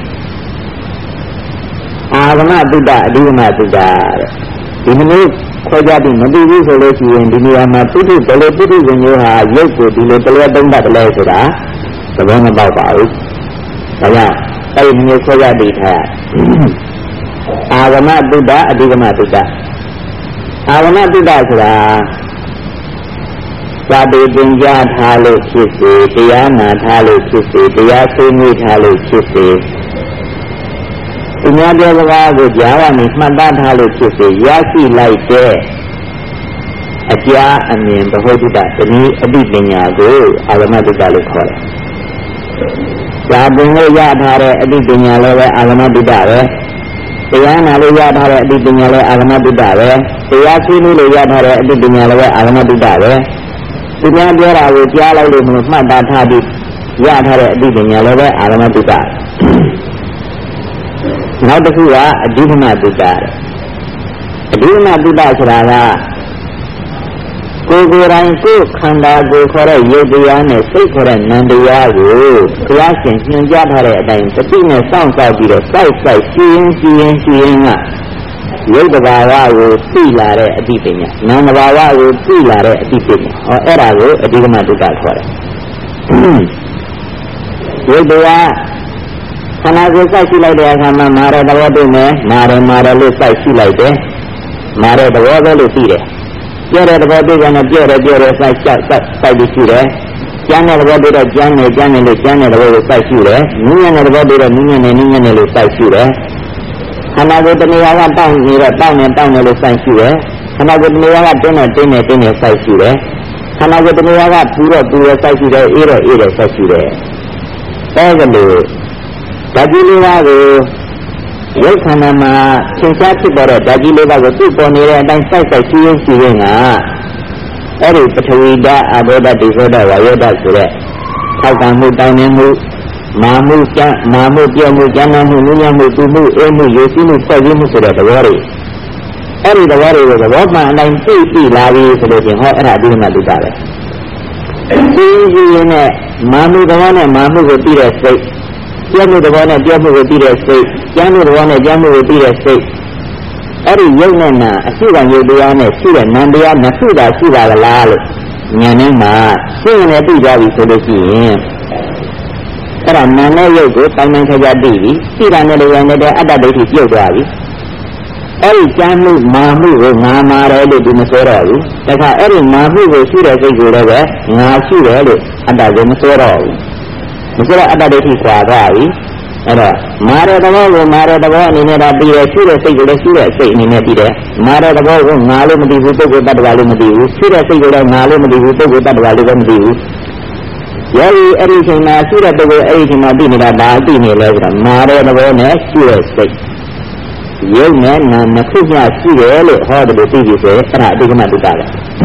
အာဂမတုဒ္ဒအဓိဂမတုဒ္ဒတဲ့ဒီမျိုးခေါ်ကြပြီးမသိဘူးဆိုလို့ရှိရင်ဒီနေရာမှာပုထုဘယ်လိုပုထုဇဉ်မျိုးဟာရုပ်ကိုဒီလိုတလဲသုံးတတ်တယ်လဲဆိုတာသဘောမပေါက်ပါဘူးဒါကြောင့်အဲ့ဒီမျိုးခေါ်ကြပြီးထားအာဂမတုဒ္ဒအဓိဂမတုဒ္ဒအာဂမတုဒ္ဒဆိုတာသာတေပင်ကြားထားလို့ဖြစ်စေတရားနာထားလို့ဖြစ်စေတရားဆွေးနွေးထားလို့ဖြစ်စေဒီများပြောစကားကိုကြားရနေမှတ်သားထားလို့ဖြစ်စေရရှိလိုက်တဲ့အကြာအမြင်ဘဟုတ္တတနည်းအတိပညာကိုအာဂမတုဒ္ဒလို့ခေါ်တယ်။သာပင်လို့ရထားတဲ့အတိပညာလည်းပဲအာဂမတုဒ္ဒပဲတရားနာလို့ရထားတဲ့အတိပညာလည်းအာဂမတုဒ္ဒပဲတရားဆွေးနွေးလို့ရထားတဲ့အတိပညာလည်းပဲအာဂမတုဒ္ဒပဲဒီများပြောတာကိုကြားလိုက်လို့မလို့မှတ်သားထားပြီးရထားတဲ့အတိပညာလည်းပဲအာဂမတုဒ္ဒနောက်တစ်ခုကအဓိပမတုဒ္ဒအဓိပမတုဒ္ဒဆိုတာကကိုယ်ကိုယ်တိုင်ကိုယ်ခန္ဓာကိုယ်ခေါ်တဲ့ယုတ်တရားနဲ့စိတ်ခေါ်တဲ့နံတရားကိုဘုရားရှင်ညွှန်ကြားထားတဲ့အတိုင်းတတိနဲ့စောင့်ရှောက်ပြီးတော့စိုက်စိုက်ရှင်းရှင်းရှင်းကယုတ်တဘာဝကိုသိလာတဲ့အတိပညာနာမ်တဘာဝကိုသိလာတဲ့အတိပညာဟောအဲ့ဒါကိုအဓိပမတုဒ္ဒခေါ်တယ်ယုတ်တရားခန္ဓာကိုယ်စိုက်ရှိလိုက်တဲ့အခါမှာမာရသဘောတွေ့မယ်မာရမာရလို့စိုက်ရှိလိုက်တယ်မာရသဘောပဲလို့သိတယ်ပြောတဲ့သဘောတွေ့တယ်နဲ့ပြောတယ်ပြောတယ်စိုက်စိုက်စိုက်စိုက်ပြီးရှိတယ်ကျမ်းတဲ့သဘောတွေ့တော့ကျမ်းတယ်ကျမ်းတယ်လို့ကျမ်းတဲ့သဘောကိုစိုက်ရှိတယ်နည်းညံတဲ့သဘောတွေ့တော့နည်းညံတယ်နည်းညံတယ်လို့စိုက်ရှိတယ်ခန္ဓာကိုယ်တဏှာကတောင်းနေတော့တောင်းနေတောင်းနေလို့စိုက်ရှိတယ်ခန္ဓာကိုယ်တဏှာကတင်းနေတင်းနေတင်းနေစိုက်ရှိတယ်ခန္ဓာကိုယ်တဏှာကပူတော့ပူရစိုက်ရှိတယ်အေးတော့အေးတယ်စိုက်ရှိတယ်အဲဒါလို့ဓာတ်ကြီးလေးပါးကိုရုပ်ခန္ဓာမှာသင်္ချာဖြစ်ပေါ်တဲ့ဓာတ်ကြီးလေးပါးကိုသူ့ပေါ်နေတဲ့အတိုင်းစိုက်စိုက်ရှိရင်းရှိရင်းကအဲ့ဒီပထဝီဓာတ်အဘောဓာတ်ဒိသောဓာတ်ဝါယောဓာတ်ဆိုတဲ့ထောက်ကံမှုတောင်းနေမှုမာမှုကျမ်းမာမှုပြောမှုကျမ်းနာမှုနည်းညမှုတူမှုအေးမှုရည်စည်းမှုဖွဲ့စည်းမှုဆိုတဲ့သဘောတွေအဲ့ဒီသဘောတွေကိုသဘောမှန်အတိုင်းသိသိလာပြီဆိုလို့ချင်းဟောအဲ့ဒါအဓိပ္ပာယ်တုဒ္ဒပဲသိသိရင်းနဲ့မာမှုသဘောနဲ့မာမှုကိုသိတဲ့စိတ်ပြောမှုသဘောနဲ့ပြောမှုကိုသိတဲ့စိတ်ကျမ်းမှုသဘောနဲ့ကျမ်းမှုကိုသိတဲ့စိတ်အဲ့ဒီယုတ်နဲ့နာအရှိကယုတ်တရားနဲ့ရှိတဲ့နံတရားနှစ်ခုသာရှိပါကလားလို့ဉာဏ်နဲ့မှရှင်းနေသိကြပြီဆိုလို့ရှိရင်အဲ့ဒါနာနဲ့ယုတ်ကိုတိုင်းတိုင်းခြားခြားသိပြီရှိတာနဲ့လည်းနဲ့တဲ့အတ္တဒိဋ္ဌိပြုတ်သွားပြီအဲ့ဒီကျမ်းမှုမာမှုကိုငါမာတယ်လို့ဒီမဆိုတော့ဘူးဒါကအဲ့ဒီမာမှုကိုရှိတဲ့စိတ်ကိုလည်းပဲငါရှိတယ်လို့အတ္တကိုမဆိုတော့ဘူးမဆိုတော့အတ္တဒိဋ္ဌိခွာသွားပြီအဲ့တော့မာရသဘောကိုမာရသဘောအနေနဲ့ဒါပြီးရရှိတဲ့စိတ်ကိုလည်းရှိတဲ့စိတ်အနေနဲ့ပြီးတယ်မာရသဘောကိုငါလို့မသိဘူးပုဂ္ဂိုလ်တ attva လို့မသိဘူးရှိတဲ့စိတ်ကိုလည်းငါလို့မသိဘူးပုဂ္ဂိုလ်တ attva လို့လည်းမသိဘူးယောဂီအဲ့ဒီချိန်မှာရှိတဲ့ပုဂ္ဂိုလ်အဲ့ဒီချိန်မှာပြီးနေတာဒါသိနေလဲဆိုတော့မာရသဘောနဲ့ရှိတဲ့စိတ်ယုံနဲ့နာနှစ်ခုမျှရှိတယ်လို့ဟောတယ်လို့သိပြီဆိုရင်အဲ့ဒါအတိကမတုဒ္ဒပဲ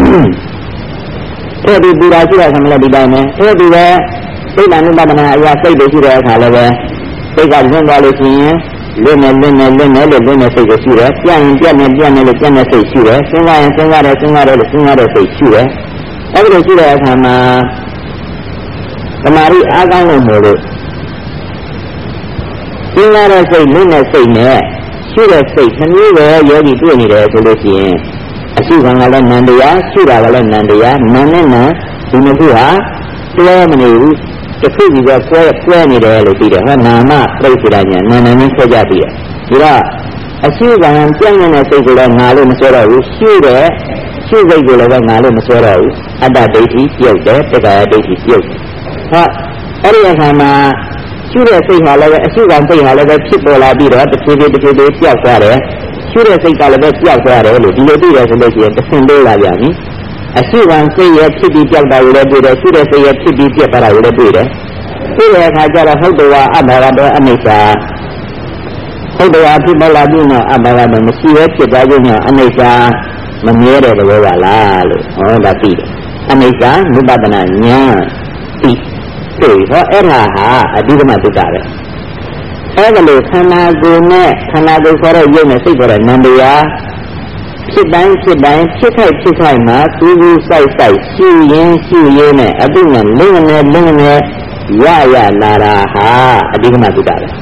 အဲ့ဒီပူရာရှိတဲ့ဆံမလဲဒီတိုင်းပဲအဲ့ဒီပဲစိတ်ဓာတ်နုပါဒနာအရာစိတ်တွေရှိတဲ့အခါလည်းပဲစိတ်ကလွင့်သွားလို့ရှိရင်လွင့်နေလွင့်နေလွင့်နေလို့လွင့်နေစိတ်ကိုရှိတယ်ပြန့်ရင်ပြန့်နေပြန့်နေလို့ပြန့်နေစိတ်ရှိတယ်စဉ်းစားရင်စဉ်းစားတယ်စဉ်းစားတယ်လို့စဉ်းစားတဲ့စိတ်ရှိတယ်အဲ့ဒီလိုရှိတဲ့အခါမှာသမာဓိအားကောင်းလို့မို့လို့သိင်းလာတဲ့စိတ်နင်းတဲ့စိတ်နဲ့ရှိတဲ့စိတ်ခဏပဲယောဂီတွေ့နေတယ်ဆိုလို့ရှိရင်အရှိခံကလည်းနန္တရားရှိတာကလည်းနန္တရားနာနဲ့နာဒီနှစ်ခုဟာတွဲမနေဘူးတစ်ခုစီကကွဲကွဲနေတယ်လို့သိတယ်ဟောနာမပြိစ္ဆာညာနာနာနဲ့ဆွဲကြပြီးတယ်ဒီတော့အရှိခံပြန့်နေတဲ့စိတ်ကိုလည်းငါလို့မဆွဲတော့ဘူးရှိတဲ့ရှိစိတ်ကိုလည်းငါလို့မဆွဲတော့ဘူးအတ္တဒိဋ္ဌိပြုတ်တယ်တက္ကာယဒိဋ္ဌိပြုတ်ဟောအဲ့ဒီအခါမှာရှိတဲ့စိတ်ဟာလည်းအရှိခံစိတ်ဟာလည်းဖြစ်ပေါ်လာပြီးတော့တစ်ဖြည်းဖြည်းတစ်ဖြည်းဖြည်းပြောက်သွားတယ်ရှိတဲ့စိတ်ကလည်းပြောက်သွားတယ်လို့ဒီလိုသိရဆိုလို့ရှိရင်တစ်ဆင့်လေးလာပြန်ပြီအရှိခံစိတ်ရဲ့ဖြစ်ပြီးပြောက်တာကိုလည်းတွေ့တယ်ရှိတဲ့စိတ်ရဲ့ဖြစ်ပြီးပြက်သွားတာကိုလည်းတွေ့တယ်ဒီတဲ့အခါကျတော့ဟုတ်တော်အဘာဝတော်အနိစ္စဟုတ်တော်ဖြစ်ပေါ်လာပြီးတော့အဘာဝတော်မရှိဘဲဖြစ်သွားခြင်းကြောင့်အနိစ္စမမြဲတဲ့သဘောပါလားလို့ဟောဒါသိတယ်အနိစ္စနုပဒနာဉာဏ်သိတွေ့ဟောအဲ့ဒါဟာအဓိကမတုတ္တပဲအဲ့ဒါလို့ခန္ဓာကိုယ်နဲ့ခန္ဓာကိုယ်ခေါ်တဲ့ရုပ်နဲ့စိတ်ခေါ်တဲ့နံတရားဖြစ်တိုင်းဖြစ်တိုင်းဖြစ်ခိုက်ဖြစ်ခိုက်မှာသူသူစိုက်စိုက်ရှိရင်ရှိရင်းနဲ့အတုနဲ့လင်းနေလင်းနေရရလာတာဟာအဓိကမတုတ္တပဲ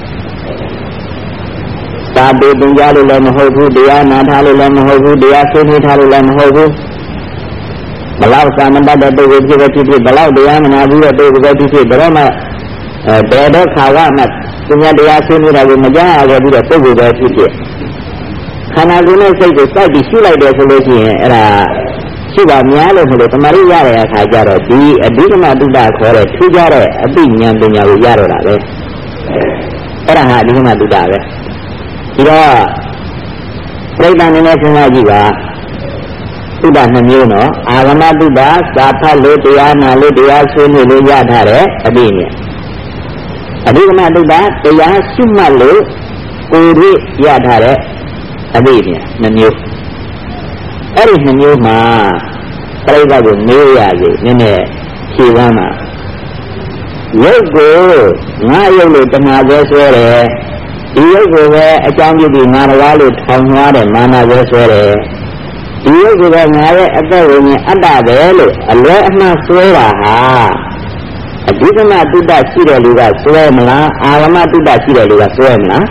သာပေပင်ကြားလို့လည်းမဟုတ်ဘူးတရားနာထားလို့လည်းမဟုတ်ဘူးတရားဆွေးနွေးထားလို့လည်းမဟုတ်ဘူးဘလောက်သာမတတ်တဲ့ပုဂ္ဂိုလ်ဖြစ်ဖြစ်ဖြစ်ဘလောက်တရားမနာဘူးတဲ့ပုဂ္ဂိုလ်ဖြစ်ဖြစ်ဘယ်တော့မှအဲတေတော့ခါကမှသူများတရားဆွေးနွေးတာကိုမကြားရခဲ့ဘူးတဲ့ပုဂ္ဂိုလ်ပဲဖြစ်ဖြစ်ခန္ဓာကိုယ်နဲ့စိတ်ကိုစိုက်ပြီးရှုလိုက်တယ်ဆိုလို့ရှိရင်အဲ့ဒါရှိပါများလို့ဆိုလို့တမာရီရတဲ့အခါကျတော့ဒီအဓိကမတုတ္တခေါ်တဲ့ထူးခြားတဲ့အသိဉာဏ်ပညာကိုရတော့တာပဲအဲ့ဒါဟာအဓိကမတုတ္တပဲဒီတော့ပြိဋ္ဌာန်နဲ့စဉ်းစားကြည့်ပါတုတ္တနှမျိုးနော်အာဂမတုတ္တသာဖတ်လို့တရားနာလို့တရားဆွေးနွေးလို့ရထားတဲ့အသိဉာဏ်အဓိကမတုတ္တတရားရှုမှတ်လို့ကိုယ်ရရထားတဲ့အသိဉာဏ်နှမျိုးအဲ့ဒီနှမျိုးမှာပြိဋ္ဌာန်ကိုမေးရစေနည်းနည်းဖြေပါမှာရုပ်ကိုငါရုပ်လို့တဏှာပဲဆွဲတယ်ဒီရုပ်ကိုပဲအကြောင်းပြုပြီးငါတော်ကားလို့ထောင်သွားတယ်မာနပဲဆွဲတယ်ဒီရုပ်ကိုပဲငါရဲ့အသက်ဝိညာဉ်အတ္တပဲလို့အလွဲအမှားဆွဲတာဟာအဓိကမတုတ္တရှိတဲ့လူကဆွဲမလားအာဂမတုတ္တရှိတဲ့လူကဆွဲမလား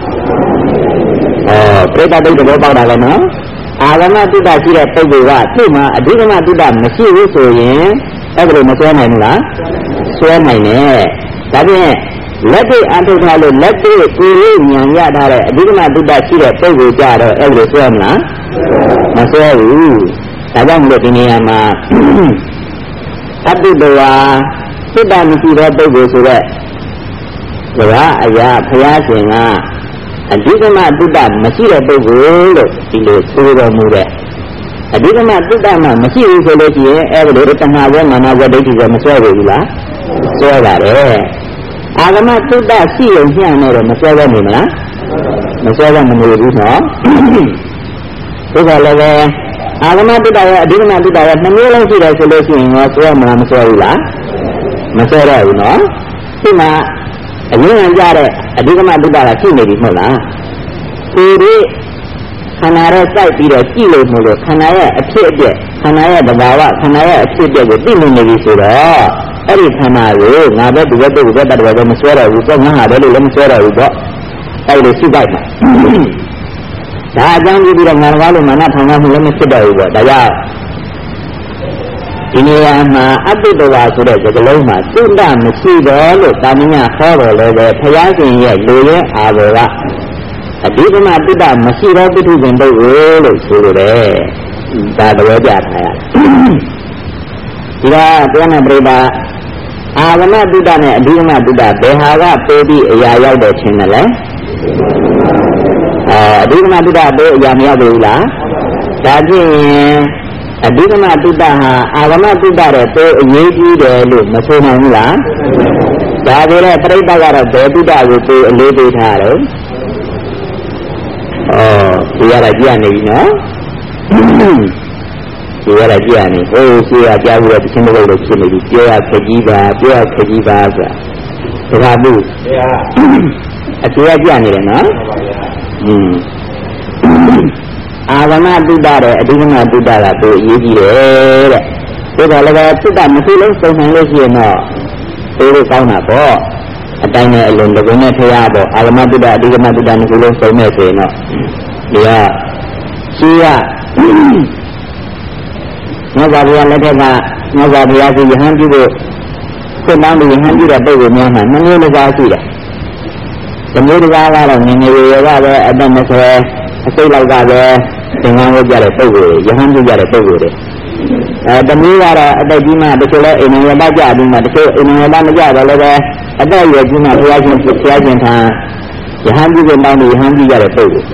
ဩပြိတ္တဒိဋ္ဌိဘောပေါက်တာလည်းနော်အာဂမတုတ္တရှိတဲ့ပုဂ္ဂိုလ်ကသူ့မှာအဓိကမတုတ္တမရှိဘူးဆိုရင်အဲ့ဒါလို့မဆွဲနိုင်ဘူးလားဆွဲနိုင်တယ်ဒါဖြင့်လက်တွေ့အထုတ်ထားလို့လက်တွေ့ကိုယ်ရဉာဏ်ရထားတဲ့အဓိကမတုတ္တရှိတဲ့ပုဂ္ဂိုလ်ကြတော့အဲ့လိုဆွဲမလားမဆွဲဘူးဒါကြောင့်မလို့ဒီနေရာမှာအတုတဝါစိတ္တမရှိတဲ့ပုဂ္ဂိုလ်ဆိုတဲ့စကားအရာဘုရားရှင်ကအဓိကမတုတ္တမရှိတဲ့ပုဂ္ဂိုလ်လို့ဒီလိုဆိုတော်မူတဲ့အဓိကမတုတ္တမှမရှိဘူးဆိုလို့ရှိရင်အဲ့ဒီလိုတဏှာဝေမာနဝဒိဋ္ဌိကမဆွဲဘူးလားဆွဲပါတယ်အာဂမတုတ္တရှိရင်ညံ့နေတော့မဆွဲဘဲနေမလားမဆွဲဘဲမနေဘူးနော်ဒီကလည်းပဲအာဂမတုတ္တရဲ့အဓိကမတုတ္တရဲ့နှမျိုးလုံးရှိတယ်ဆိုလို့ရှိရင်ရောဆွဲမလားမဆွဲဘူးလားမဆွဲတော့ဘူးနော်ဒီမှာအရင်ကကြတဲ့အဓိကမတုတ္တကရှိနေပြီမဟုတ်လားဒီဒီခန္ဓာရဲ့စိုက်ပြီးတော့ကြည့်လို့မလို့ခန္ဓာရဲ့အဖြစ်အပျက်ခန္ဓာရဲ့သဘာဝခန္ဓာရဲ့အဖြစ်အပျက်ကိုသိနေနေပြီဆိုတော့အဲ့ဒီခန္ဓာကိုငါပဲဒီဘက်တို့ဘက်တတော်ပဲမဆွဲတော့ဘူးတော့ငါဟာပဲလို့လည်းမဆွဲတော့ဘူးပေါ့အဲ့လိုရှိလိုက်မှာဒါအကြောင်းပြုပြီးတော့ငါတော်ကားလို့မာနထောင်မှုလည်းမဖြစ်တော့ဘူးပေါ့ဒါကြောင့်ဒီနေရာမှာအတုတဝါဆိုတဲ့စကားလုံးမှာသုတ္တမရှိတော့လို့တာမညဟောတော်လည်းပဲဘုရားရှင်ရဲ့လူရဲ့အာဘော်ကအဓိကမတုတ္တမရှိတော့ပုထုဇဉ်ပုဂ္ဂိုလ်လို့ဆိုလိုတယ်ဒါသဘောကျထားရတယ်ဒီကတရားနာပရိသတ်အာဂမတုတ္တနဲ့အဓိကမတုတ္တဘယ်ဟာကပိုးပြီးအရာရောက်တယ်ချင်းတယ်လဲအဲအဓိကမတုတ္တပိုးအရာမရောက်ဘူးလားဒါဖြင့်အဓိကမတုတ္တဟာအာဂမတုတ္တတဲ့ပိုးအရေးကြီးတယ်လို့မဆိုနိုင်ဘူးလားဒါပေမဲ့ပရိသတ်ကတော့ဘယ်တုတ္တကိုပိုးအလေးပေးထားတယ်ဩဒီရတာကြည့်ရနေပြီနော်ဒီရတာကြည့်ရနေဟိုရှိရကြားဘူးတဲ့သင်္ဘောလို့ဖြစ်နေပြီပြောရခကြီးပါပြောရခကြီးပါဆိုတာဒါကဘူးအကျိုးကြည့်နေတယ်နော်อืมအာဂမတုတ္တတဲ့အဓိကမတုတ္တကပိုအရေးကြီးတယ်တဲ့ဒါကလည်းတုတ္တမရှိလို့စုံနိုင်လို့ရှိရင်တော့သိလို့ကောင်းတာပေါ့အတိုင်းနဲ့အလုံးတကုံနဲ့ထရတော့အာဂမတုဒ္ဒအဓိကမတုဒ္ဒနှစ်ခုလုံးစုံမဲ့ဆိုရင်တော့ဒီကရှိရမြတ်စွာဘုရားလက်ထက်ကမြတ်စွာဘုရားကိုယဟန်ပြုဖို့ခွင့်တောင်းပြီးယဟန်ပြုတဲ့ပုဂ္ဂိုလ်များမှာနှမျိုးတစ်ပါးရှိတယ်။ဒီမျိုးတစ်ပါးကတော့ငယ်ငယ်ရွယ်ရွယ်ကပဲအသက်နှစ်ဆယ်အစိတ်လောက်ကပဲသင်္ကန်းဝတ်ကြတဲ့ပုဂ္ဂိုလ်တွေယဟန်ပြုကြတဲ့ပုဂ္ဂိုလ်တွေအဲတမျိုးကတော့အသက်ကြီးမှတချို့လဲအိမ်ငယ်ရကြပြီးမှတချို့အိမ်ငယ်ရမကြတော့လည်းပဲအသက်ရွယ်ကြီးမှဘုရားရှင်ဘုရားရှင်ထံယဟန်ပြုဖို့တောင်းပြီးယဟန်ပြုကြတဲ့ပုဂ္ဂိုလ်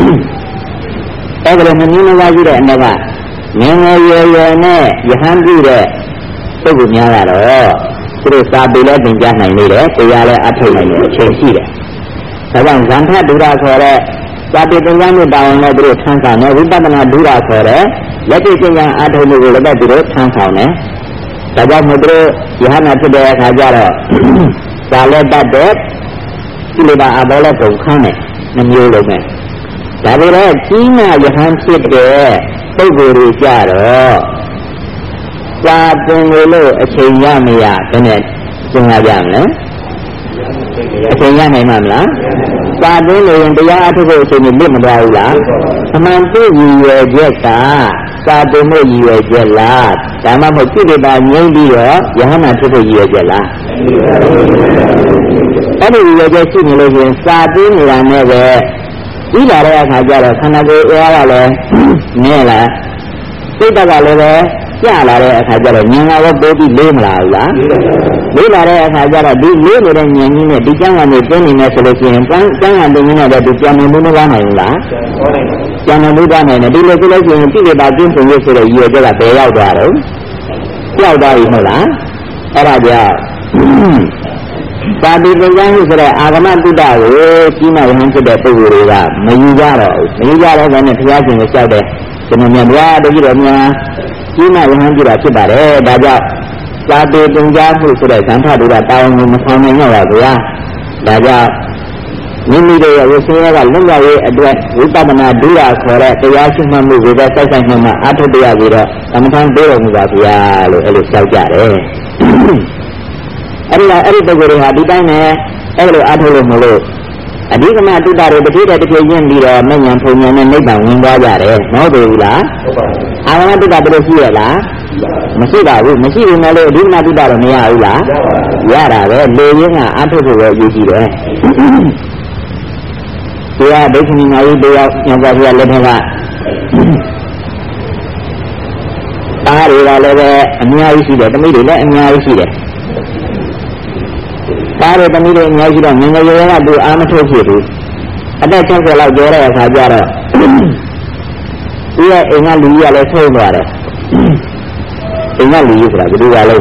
အဲဒီလိုနှမျိုးတစ်ပါးရှိတဲ့အနက်ကငယ်ငယ်ရွယ်ရွယ်နဲ့ယဟန်ပြုတဲ့ပုဂ္ဂိုလ်များကတော့သူတို့စာပေလည်းသင်ကြားနိုင်နေတယ်တရားလည်းအထောက်နိုင်တယ်အချိန်ရှိတယ်။ဒါကြောင့်ဇန်ထဒုရခေါ်တဲ့စာပေသင်ကြားမှုတောင်းလည်းသူတို့ထမ်းဆောင်တယ်ဝိပဿနာဒုရခေါ်တဲ့လက်တွေ့ကျင့်ကြံအထောက်မှုကိုလည်းသူတို့ထမ်းဆောင်တယ်။ဒါကြောင့်မို့သူတို့ယဟနာဖြစ်တဲ့အခါကျတော့စာလည်းတတ်တဲ့ကိလေသာအဘောလည်းကုန်ခန်းတယ်နှမျိုးလုံးပဲ။ဒါပေမဲ့ကြီးနာယဟန်ဖြစ်တဲ့ပုဂ္ဂိုလ်တွေကြတော့စာသင်လို့အချိန်ရမရဘယ်နဲ့သင်ရကြမလဲအချိန်ရနိုင်မှာမလားစာသင်လို့ရင်တရားအထုဖို့အချိန်နဲ့လစ်မသွားဘူးလားအမှန်တည်းရည်ရွယ်ချက်ကစာသင်ဖို့ရည်ရွယ်ချက်လားဒါမှမဟုတ်ကိလေသာငြိမ်းပြီးတော့ယဟနာဖြစ်ဖို့ရည်ရွယ်ချက်လားအဲ့ဒီရည်ရွယ်ချက်ရှိနေလို့ရင်စာသင်နေတာနဲ့ပဲပြီးလာတဲ့အခါကျတော့ခန္ဓာကိုယ်အားကလည်းနည်းလားစိတ်ကလည်းပဲကြလာတဲ့အခါကျတော့ဉာဏ်ကရောပိုးပြီးလေးမလာဘူးလားလေးလာတဲ့အခါကျတော့ဒီလေးနေတဲ့ဉာဏ်ကြီးနဲ့ဒီကျမ်းဂန်တွေတင်းနေမယ်ဆိုလို့ရှိရင်ကျမ်းကျမ်းဂန်တွေနဲ့တော့ဒီကျမ်းမှုမသွားနိုင်ဘူးလားကျမ်းမှုသွားနိုင်တယ်ဒီလိုဆိုလို့ရှိရင်ပြိပာကျင်းပုံရေးဆိုတဲ့ရည်ရွယ်ချက်ကဘယ်ရောက်သွားတော့ကြောက်သွားပြီမဟုတ်လားအဲ့ဒါကြောင့်သာတိပဉ္စမှုဆိုတဲ့အာဂမတုဒ္ဒကိုကြီးမားရဟန်းဖြစ်တဲ့ပုဂ္ဂိုလ်တွေကမယူကြတော့ဘူးမယူကြတော့ဘဲနဲ့ဘုရားရှင်ကိုကြောက်တယ်ကျွန်တော်များဘုရားတပည့်တော်များကြီးမားရဟန်းပြတာဖြစ်ပါတယ်ဒါကြောင့်သာတိပဉ္စမှုဆိုတဲ့ဇန်ထဒုရတာဝန်ကိုမဆောင်နိုင်တော့ပါဗျာဒါကြောင့်မိမိတို့ရဲ့ဝိသင်းရကလွတ်လပ်ရေးအတွက်ဝိပဿနာဒုရခေါ်တဲ့တရားရှိမှမှုကိုပဲစိုက်ဆိုင်မှမှအထုတရားပြီးတော့အမှန်တန်ပေးတော်မူပါဗျာလို့အဲ့လိုကြောက်ကြတယ်အဲ့ဒီအဲ့ဒီပုဂ္ဂိုလ်တွေဟာဒီတိုင်းနဲ့အဲ့လိုအားထုတ်လို့မလို့အဓိကမတုဒ္ဒတွေတတိယတစ်ပြေးရင်းပြီးတော့မဉ္ဇဉ်ဖုန်ဉဏ်နဲ့နိဗ္ဗာန်ဝင်သွားကြတယ်မဟုတ်ဘူးလားဟုတ်ပါဘူးအာဂမတုဒ္ဒဘယ်လိုရှိရလားမရှိပါဘူးမရှိဘူးမလို့အဓိကမတုဒ္ဒတော့မရဘူးလားရတာပဲလေရင်းကအားထုတ်ဖို့ပဲယူကြည့်တယ်ဒီကဒိဋ္ဌိနာယီတရားညောပါပြလက်ထက်ကအားတွေကလည်းပဲအများကြီးရှိတယ်တမိတွေလည်းအများကြီးရှိတယ်ပါရတမိတွေအများကြီးတော့ငငယ်ရွယ်ကသူအာမထုတ်ဖြစ်ဘူးအသက်၆၀လောက်ကျော်တဲ့အခါကျတော့ဒီရဲ့အိမ်ကလူကြီးကလည်းဆုံးသွားတယ်အိမ်ကလူကြီးဆိုတာဘယ်လိုလဲ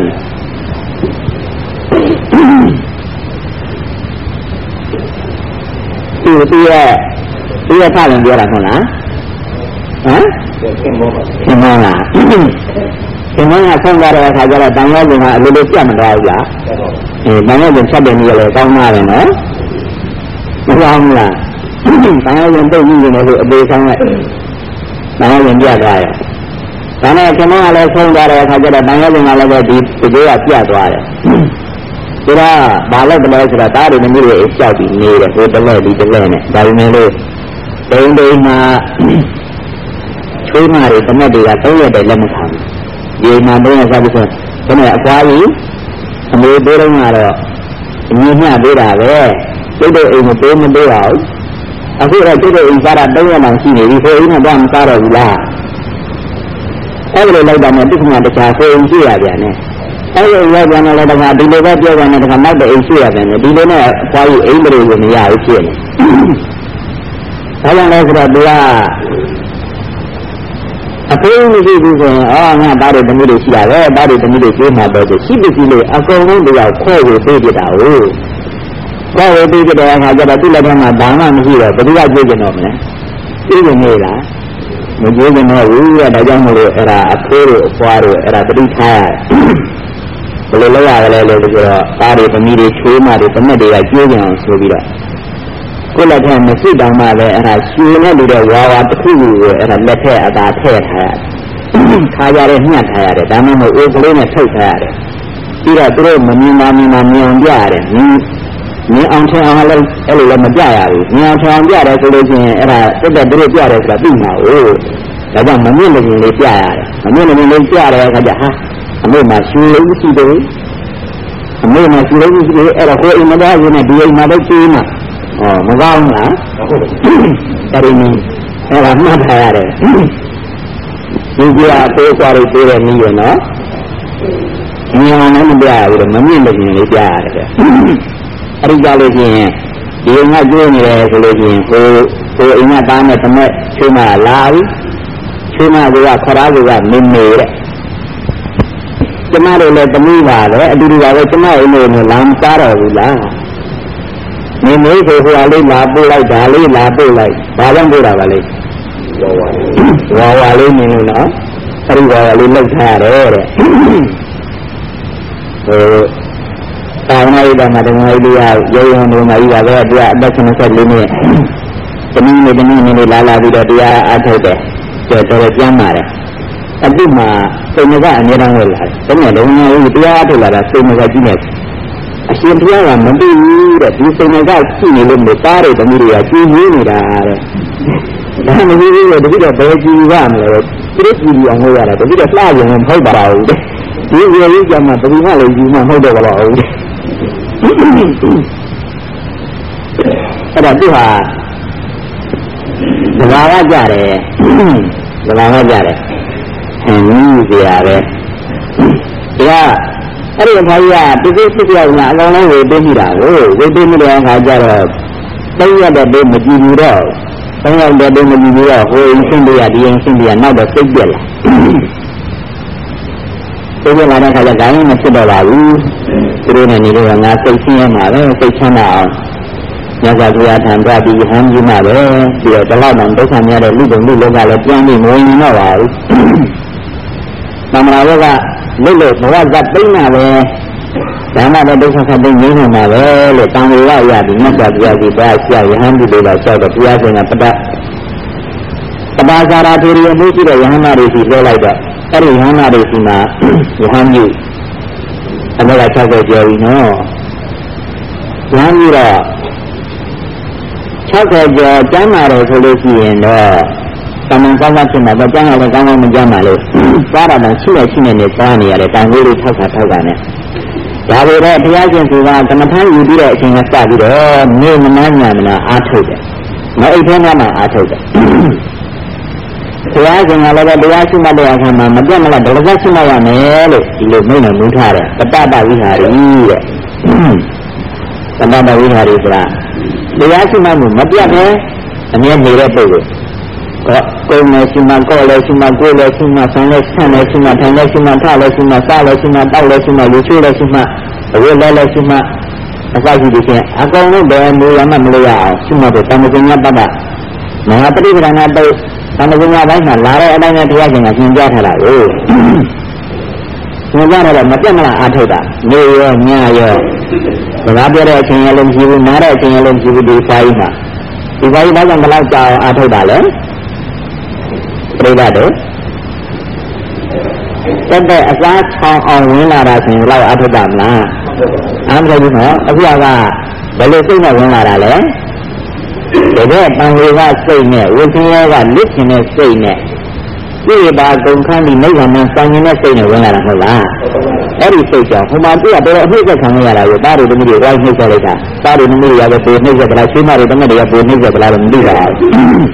ဒီဒီရဲ့ဒီရဲ့ထားရင်ပြောတာဟုတ်လားဟမ်သင်္ဘောပါသင်္ဘောလားသင်္ဘောကဆုံးသွားတဲ့အခါကျတော့တန်ရောကကအလိုလိုပြတ်မသွားဘူးလားအဲတန်ရောကဖြတ်တယ်နည်းလည်းကောင်းပါပဲနော်မကောင်းဘူးလားတန်ရောကတုတ်ပြီးနေလို့အသေးဆောင်လိုက်တန်ရောကပြတ်သွားတယ်ဒါနဲ့သင်္ဘောကလည်းဆုံးသွားတဲ့အခါကျတော့တန်ရောကလည်းပဲဒီဒီကပြတ်သွားတယ်ဒါကဘာလို့တလဲဆိုတာတားတွေမျိုးတွေကြောက်ပြီးနေတယ်ဟိုတလဲဒီတလဲနဲ့ဒါပေမဲ့လို့တိန်တိန်မှာချွေးမတွေတမက်တွေကသုံးရက်တည်းလက်မခံဘူးဒီမှာတော့ဆက်ပြီးဆိုဒါနဲ့အကွာကြီးအမေပေးတော့ကတော့အမြင်မျှပေးတာပဲကျုပ်တို့အိမ်မပေးမပေးပါဘူးအခုတော့ကျုပ်တို့အိမ်စားတာသုံးရက်မှရှိနေပြီဆိုအိမ်ကတော့မစားတော့ဘူးလားအဲ့လိုလိုက်တာနဲ့တိက္ခဏတခြားဆိုရင်ကြည့်ရပြန်တယ်အဲ့လိုရောက်ပြန်တော့တခါဒီလိုပဲပြောပြန်တယ်တခါနောက်တဲ့အိမ်ရှိရပြန်တယ်ဒီလိုနဲ့အဖွားကြီးအိမ်တွေကိုမရဘူးဖြစ်နေဒါကြောင့်လဲဆိုတော့သူကအဖေးမရှိဘူးဆိုရင်အော်ငါသားတွေတမျိုးတွေရှိတာပဲသားတွေတမျိုးတွေကျိုးမှာတော့ရှိပစ္စည်းလေးအကုန်လုံးတရားခွဲဝေပေးပြတာဟုတ်ခွဲဝေပေးပြတဲ့အခါကျတော့သူ့လက်ထဲမှာဘာမှမရှိတော့ဘယ်သူကကျိုးကြတော့မလဲကျိုးနေလားမကျိုးကြတော့ဘူးကဒါကြောင့်မလို့အဲ့ဒါအဖေးတို့အဖွားတို့အဲ့ဒါတတိထားရဘယ်လိုလုပ်ရလဲလို့ဆိုတော့သားတွေသမီးတွေချိုးမတွေတမက်တွေကကျိုးကြအောင်ဆိုပြီးတော့ကိုယ်လက်ထက်မရှိတောင်မှလည်းအဲ့ဒါရှင်နဲ့လူတဲ့ဝါဝါတစ်ခုကိုအဲ့ဒါလက်ထက်အသာထည့်ထားရတယ်ခါကြရဲညှက်ထားရတယ်ဒါမှမဟုတ်အိုးကလေးနဲ့ထုတ်ထားရတယ်ပြီးတော့သူတို့မမြင်ပါမြင်ပါမြင်အောင်ပြရတယ်မြင်အောင်ထင်အောင်လည်းအဲ့လိုလည်းမပြရဘူးမြင်အောင်ထင်အောင်ပြတယ်ဆိုလို့ရှိရင်အဲ့ဒါတက်တက်တို့ပြတယ်ဆိုတာသိမှာ哦ဒါကြောင့်မမြင်လို့လေးပြရတယ်မမြင်လို့လေးပြတဲ့အခါကျဟာအမေမှာရှူလို့ရှိတယ်အမေမှာရှူလို့ရှိတယ်အဲ့ဒါကိုအိမ်မသားရင်းနဲ့ဒီအိမ်မှာပဲရှူမှာဩမကောင်းလားတရီမင်းအဲ့ဒါမှတ်ထားရတယ်ဒီကြအသေးစွာလေးပြေးတဲ့နည်းရနော်မြင်အောင်လည်းမပြရဘူးမမြင်လို့လေးပြရတယ်အဲ့ဒီကြလို့ရှိရင်ဒီအိမ်ကကျွေးနေတယ်ဆိုလို့ရှိရင်ကိုကိုအိမ်ကသားနဲ့တမက်ချွေးမလာပြီချွေးမကခရာကမင်းမေတဲ့ကျမတို့လည်းသမီးပါလေအတူတူပါပဲကျမအိမ်လေးနဲ့လာမစားတော့ဘူးလားမင်းမေကိုဟိုအလေးလာပို့လိုက်ဒါလေးလာပို့လိုက်ဘာကြောင့်ပို့တာပါလဲဝါဝါလေးမြင်လို့နော်အဲ့ဒီဝါဝါလေးလောက်ထားရတယ်တဲ့ဟိုတာဝနာရည်မှာတမန်ကြီးကရေရုံနေမှာကြီးပါပဲသူကအသက်၇၄နှစ်တနည်းနဲ့တနည်းနဲ့လာလာပြီးတော့တရားအားထုတ်တယ်ကျော်တော်ပြန်လာတယ်အတိမှာစိတ်မကအများအားဝင်လာတယ်တကယ်လုံးဝကြီးတရားအားထုတ်လာတာစိတ်မကကြီးနေအရှင်ဘုရားကမသိဘူးတဲ့ဒီစိတ်မကရှိနေလို့မသားတဲ့တမီးတွေကကြည်နေနေတာတဲ့ဒါမှမဟုတ်ဘူးတတိတော့ဘယ်ကြည်ရမလဲပြည့်ကြည်အောင်လုပ်ရတာတတိတော့လှရင်မဟုတ်ပါဘူးဒီရေကြီးကမှတတိမှလည်းကြည်မှမဟုတ်တော့ပါဘူးအဲ့ဒါသူဟာဒဘာဝကြတယ်ဒဘာဝကြတယ်ဟင်းကြီးစရာပဲဒါအဲ့ဒီအဖိုးကြီးကတိတိကျကျကအကောင်လုံးဝေပေးမိတာကိုဝေပေးမိတဲ့အခါကျတော့သိရတဲ့ဘေးမကြည့်ဘူးတော့သိရတဲ့ဘေးမကြည့်ဘူးတော့ဟိုအင်းရှင်းပြရဒီအင်းရှင်းပြရနောက်တော့စိတ်ပြက်လာစိတ်ပြက်လာတဲ့အခါကျဒါရင်မဖြစ်တော့ပါဘူးသူတို့နဲ့နေလို့ငါစိတ်ရှင်းရမှာပဲစိတ်ချမ်းသာအောင်ညဇာဘုရားထံပြပြီးဟန်ကြီးမှာပဲပြီးတော့ဒီလောက်တော့ဒုက္ခများတဲ့လူတုံလူလောကလည်းပြန်ပြီးမဝင်တော့ပါဘူးသမဏဘုရားလွတ်လို့ဘဝကသိမ့်တာပဲဓမ္မတဲ့ဒုက္ခခတ်သိငြိမ်းနေတာပဲလို့တန်ဝေရရပြီးမြတ်စွာဘုရားကြီးပါဆရာယဟန်ပြုလို့တော့ဆောက်တော့ဘုရားရှင်ကပဒပဒါဇာရာထေရီအမှုရှိတဲ့ယဟန်နာတွေစီပြောလိုက်တော့အဲ့ဒီယဟန်နာတွေစီမှာယဟန်ပြုအမေက၆၀ကျော်ပြီနော်ယဟန်ပြုတော့၆၀ကျော်ကျမ်းမာတယ်ဆိုလို့ရှိရင်တော့တမန်ကောင်းကောင်းဖြစ်မှာတော့ကျမ်းလာလည်းကောင်းကောင်းမကျမ်းပါလို့သွားတာတော့ရှိရရှိနေနေသွားနေရတယ်တန်ခိုးလေးထောက်တာထောက်တာနဲ့ဒါပေမဲ့ဘုရားရှင်ကကမ္မထမ်းယူပြီးတဲ့အချိန်ကစပြီးတော့နေမနာညာမနာအားထုတ်တယ်မအိတ်ထဲမှာအားထုတ်တယ်ဘုရားရှင်ကလည်းတရားရှိမှတဲ့အခါမှာမပြတ်မလားဒလဇတ်ရှိမှရမယ်လို့ဒီလိုမိန့်တော်မူထားတယ်တတ္တဝိဟာရီတဲ့တတ္တဝိဟာရီဆိုတာတရားရှိမှမပြတ်ပဲအမြဲနေတဲ့ပုဂ္ဂိုလ်ကိုယ်နဲ့ရှိမှကိုယ်လည်းရှိမှကိုယ်လည်းရှိမှဆန်းလည်းဆန်းလည်းရှိမှထိုင်လည်းရှိမှထလည်းရှိမှစားလည်းရှိမှတောက်လည်းရှိမှလူချိုးလည်းရှိမှအဝတ်လည်းလည်းရှိမှအစရှိသည်ဖြင့်အကုန်လုံးဘယ်လိုရမှမလို့ရအောင်ရှိမှတော့တမ္ပညာပတ္တမဟာပရိပဒနာတုတ်တမ္ပညာပိုင်းမှာလာတဲ့အတိုင်းနဲ့တရားရှင်ကသင်ကြားထားတာကိုသင်ကြားတော့မပြတ်မလားအားထုတ်တာနေရောညရောစကားပြောတဲ့အချိန်ရလည်းမရှိဘူးနားတဲ့အချိန်ရလည်းမရှိဘူးဒီစာကြီးမှာဒီစာကြီးဘာကြောင့်ဘယ်လောက်ကြာအောင်အားထုတ်တာလဲပြိတ္တတို့တက်တဲ့အစားချောင်းအောင်ဝင်လာတာဆိုရင်လောက်အထုတာမလားအားမလို့ဘူးနော်အခုကဘယ်လိုစိတ်နဲ့ဝင်လာတာလဲတကယ်တန်ဝေကစိတ်နဲ့ဝိသင်းရောကလစ်ခြင်းနဲ့စိတ်နဲ့ပြည့်ပါကုန်ခန်းဒီနိဗ္ဗာန်နဲ့ဆောင်နေတဲ့စိတ်နဲ့ဝင်လာတာမဟုတ်လားအဲ့ဒီစိတ်ကြောင့်ဟိုမှာပြရတော့အဖြစ်သက်ခံရတာကိုတားတို့သမီးတွေဝိုင်းနှိမ့်ဆက်လိုက်တာတားတို့သမီးတွေရောပိုနှိမ့်ဆက်ကြလားဆွေးမတွေတမက်တွေကပိုနှိမ့်ဆက်ကြလားလို့မသိပါဘူး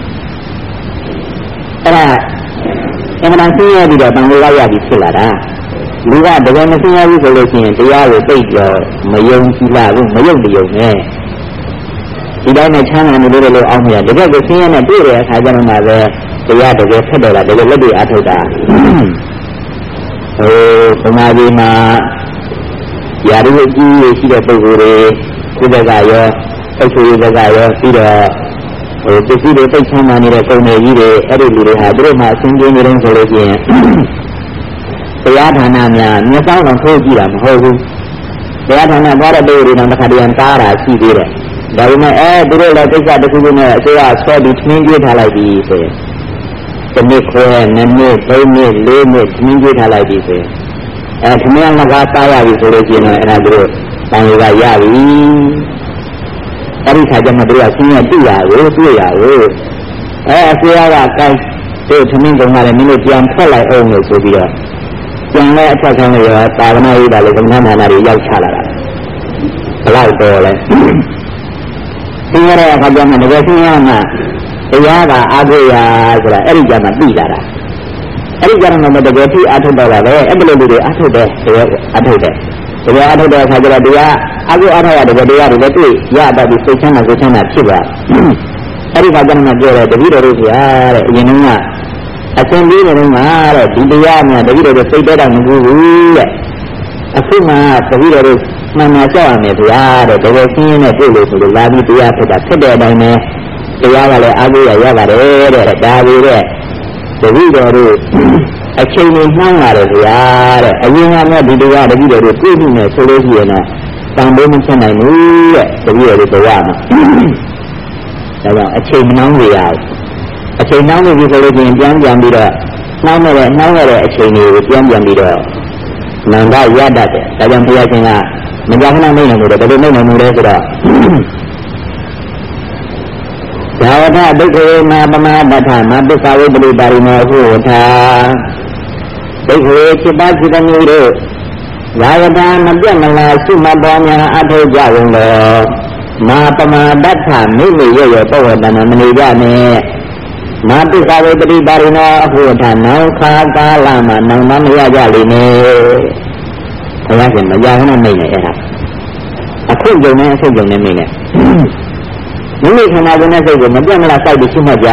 အဲ့ဒါအမှန်တန်ဆင်းရဲပြီးတော့တန်ဖိုးရရပြီးဖြစ်လာတာလူကတကယ်မဆင်းရဲဘူးဆိုလို့ရှိရင်တရားကိုသိတော့မယုံကြည်လာဘူးမယုံမယုံနဲ့ဒီတိုင်းနဲ့ချမ်းသာနေလို့လို့အောင်းမရတကယ်ကိုဆင်းရဲနဲ့တွေ့တဲ့အခါကျတော့မှပဲတရားတကယ်ဖက်တော့တာတကယ်လက်တွေ့အထုတ်တာဟိုဘုမာကြီးမှာယာရုပ်ကြီးရှိတဲ့ပုဂ္ဂိုလ်တွေကိုယ်ကရောအချိုးတွေကရောပြီးတော့ဟိုပစ္စည်းတွေသိချမ်းသာနေတဲ့ပုံတွေကြီးတွေအဲ့ဒီလူတွေဟာသူတို့မှအဆင်ပြေနေတယ်ဆိုလို့ရှိရင်တရားဌာနများမျက်စောင်းအောင်ထိုးကြည့်တာမဟုတ်ဘူးတရားဌာနသွားတဲ့ပုဂ္ဂိုလ်တွေတော့တစ်ခါတည်းကားတာရှိသေးတယ်ဒါပေမဲ့အဲသူတို့လည်းကိစ္စတစ်ခုခုနဲ့အစိုးရဆွဲပြီးထင်းပြေးထားလိုက်ပြီဆိုရင်တစ်နှစ်ခွဲနှစ်နှစ်သုံးနှစ်လေးနှစ်ထင်းပြေးထားလိုက်ပြီဆိုရင်အဲထမင်းငါးပါးစားရပြီဆိုလို့ရှိရင်အဲ့ဒါသူတို့တန်ရကရပြီအဲ့ဒီခါကျမှတို့ကဆင်းရဲတိရကိုတွေ့ရကိုအဲအဖေကကိုင်းတို့သမင်းကောင်ကလည်းမင်းတို့ပြန်ထွက်လိုက်အောင်လို့ဆိုပြီးတော့ပြန်လဲအထက်ဆုံးရောသာသနာ့ရေးတာလေကမ္ဘာနာနာတွေရောက်ချလာတာဘလောက်တော့လဲဆင်းရဲတဲ့အခါကျမှတကယ်ဆင်းရဲမှတရားကအားကိုးရဆိုတာအဲ့ဒီကြမှာသိလာတာအဲ့ဒီကြမှာတကယ်သိအားထုတ်တော့တာပဲအဲ့ဒီလိုလူတွေအားထုတ်တယ်တကယ်အားထုတ်တယ်တကယ်အားထုတ်တဲ့အခါကျတော့တရားအားကိုးအားထုတ်ရတကယ်တရားတွေလည်းတွေ့ရတော့ဒီစိတ်ချမ်းသာကိုယ်ချမ်းသာဖြစ်သွားအဲ့ဒီခါကျမှပြောတယ်တပည့်တော်တို့ဗျာတဲ့အရင်ကအသင်ပြီးနေတော့ငါတဲ့ဒီတရားများတပည့်တော်တို့စိတ်တဲတာမဟုတ်ဘူးတဲ့အခုမှတပည့်တော်တို့မှန်မှန်ကြောက်ရမယ်ဗျာတဲ့တကယ်ရှင်းရင်းနဲ့တွေ့လို့ဆိုလို့လာပြီးတရားဖြစ်တာဖြစ်တဲ့အတိုင်းပဲတရားကလည်းအားကိုးရရပါတယ်တဲ့ဒါပြီးတဲ့တပည့်တော်တို့အချိန်ကြီးနှောင်းလာတယ်ဗျာတဲ့အရင်ကမှဒီတရားတပည့်တော်တို့တွေ့ပြီးနေဆိုလို့ရှိရင်တော့တန်ဖိုးမချနိုင်ဘူးတဲ့တပည့်တော်တို့ဘဝမှာဒါကြောင့်အချိန်မနှောင်းရရအချိန်နှောင်းနေပြီဆိုလို့ရှိရင်ပြန်ပြန်ပြီးတော့နှောင်းနေတဲ့နှောင်းရတဲ့အချိန်တွေကိုပြန်ပြန်ပြီးတော့နန္ဒရတတ်တယ်ဒါကြောင့်ဘုရားရှင်ကမကြာခဏမိတ်နေလို့ဘယ်လိုမိတ်နေမှုလဲဆိုတော့သာဝတ္ထဒုက္ခေမပမဒဋ္ဌမပစ္ဆဝိပရိပါရိမောဟုထာဒုက္ခေจิตတจิตမျိုးတို့သာဝတ္ထမပြတ်မလားရှိမပေါ်များအထောက်ကြဝင်တော်မာပမဒဋ္ဌမိမိရရပဝတ္တနာမနေကြနဲ့မာပစ္ဆဝိပရိပါရိမောဟုထာနောင်ခါကာလမှာနောင်မမရကြလိမ့်မယ်ဘုရားရှင်မကြာခဏမိတ်နေအဲ့ဒါအခုကြုံနေအခုကြုံနေမိတ်နေမိမိခန္ဓာကိုယ်နဲ့စိတ်ကိုမပြတ်မလားစိုက်ပြီးရှိမှကြ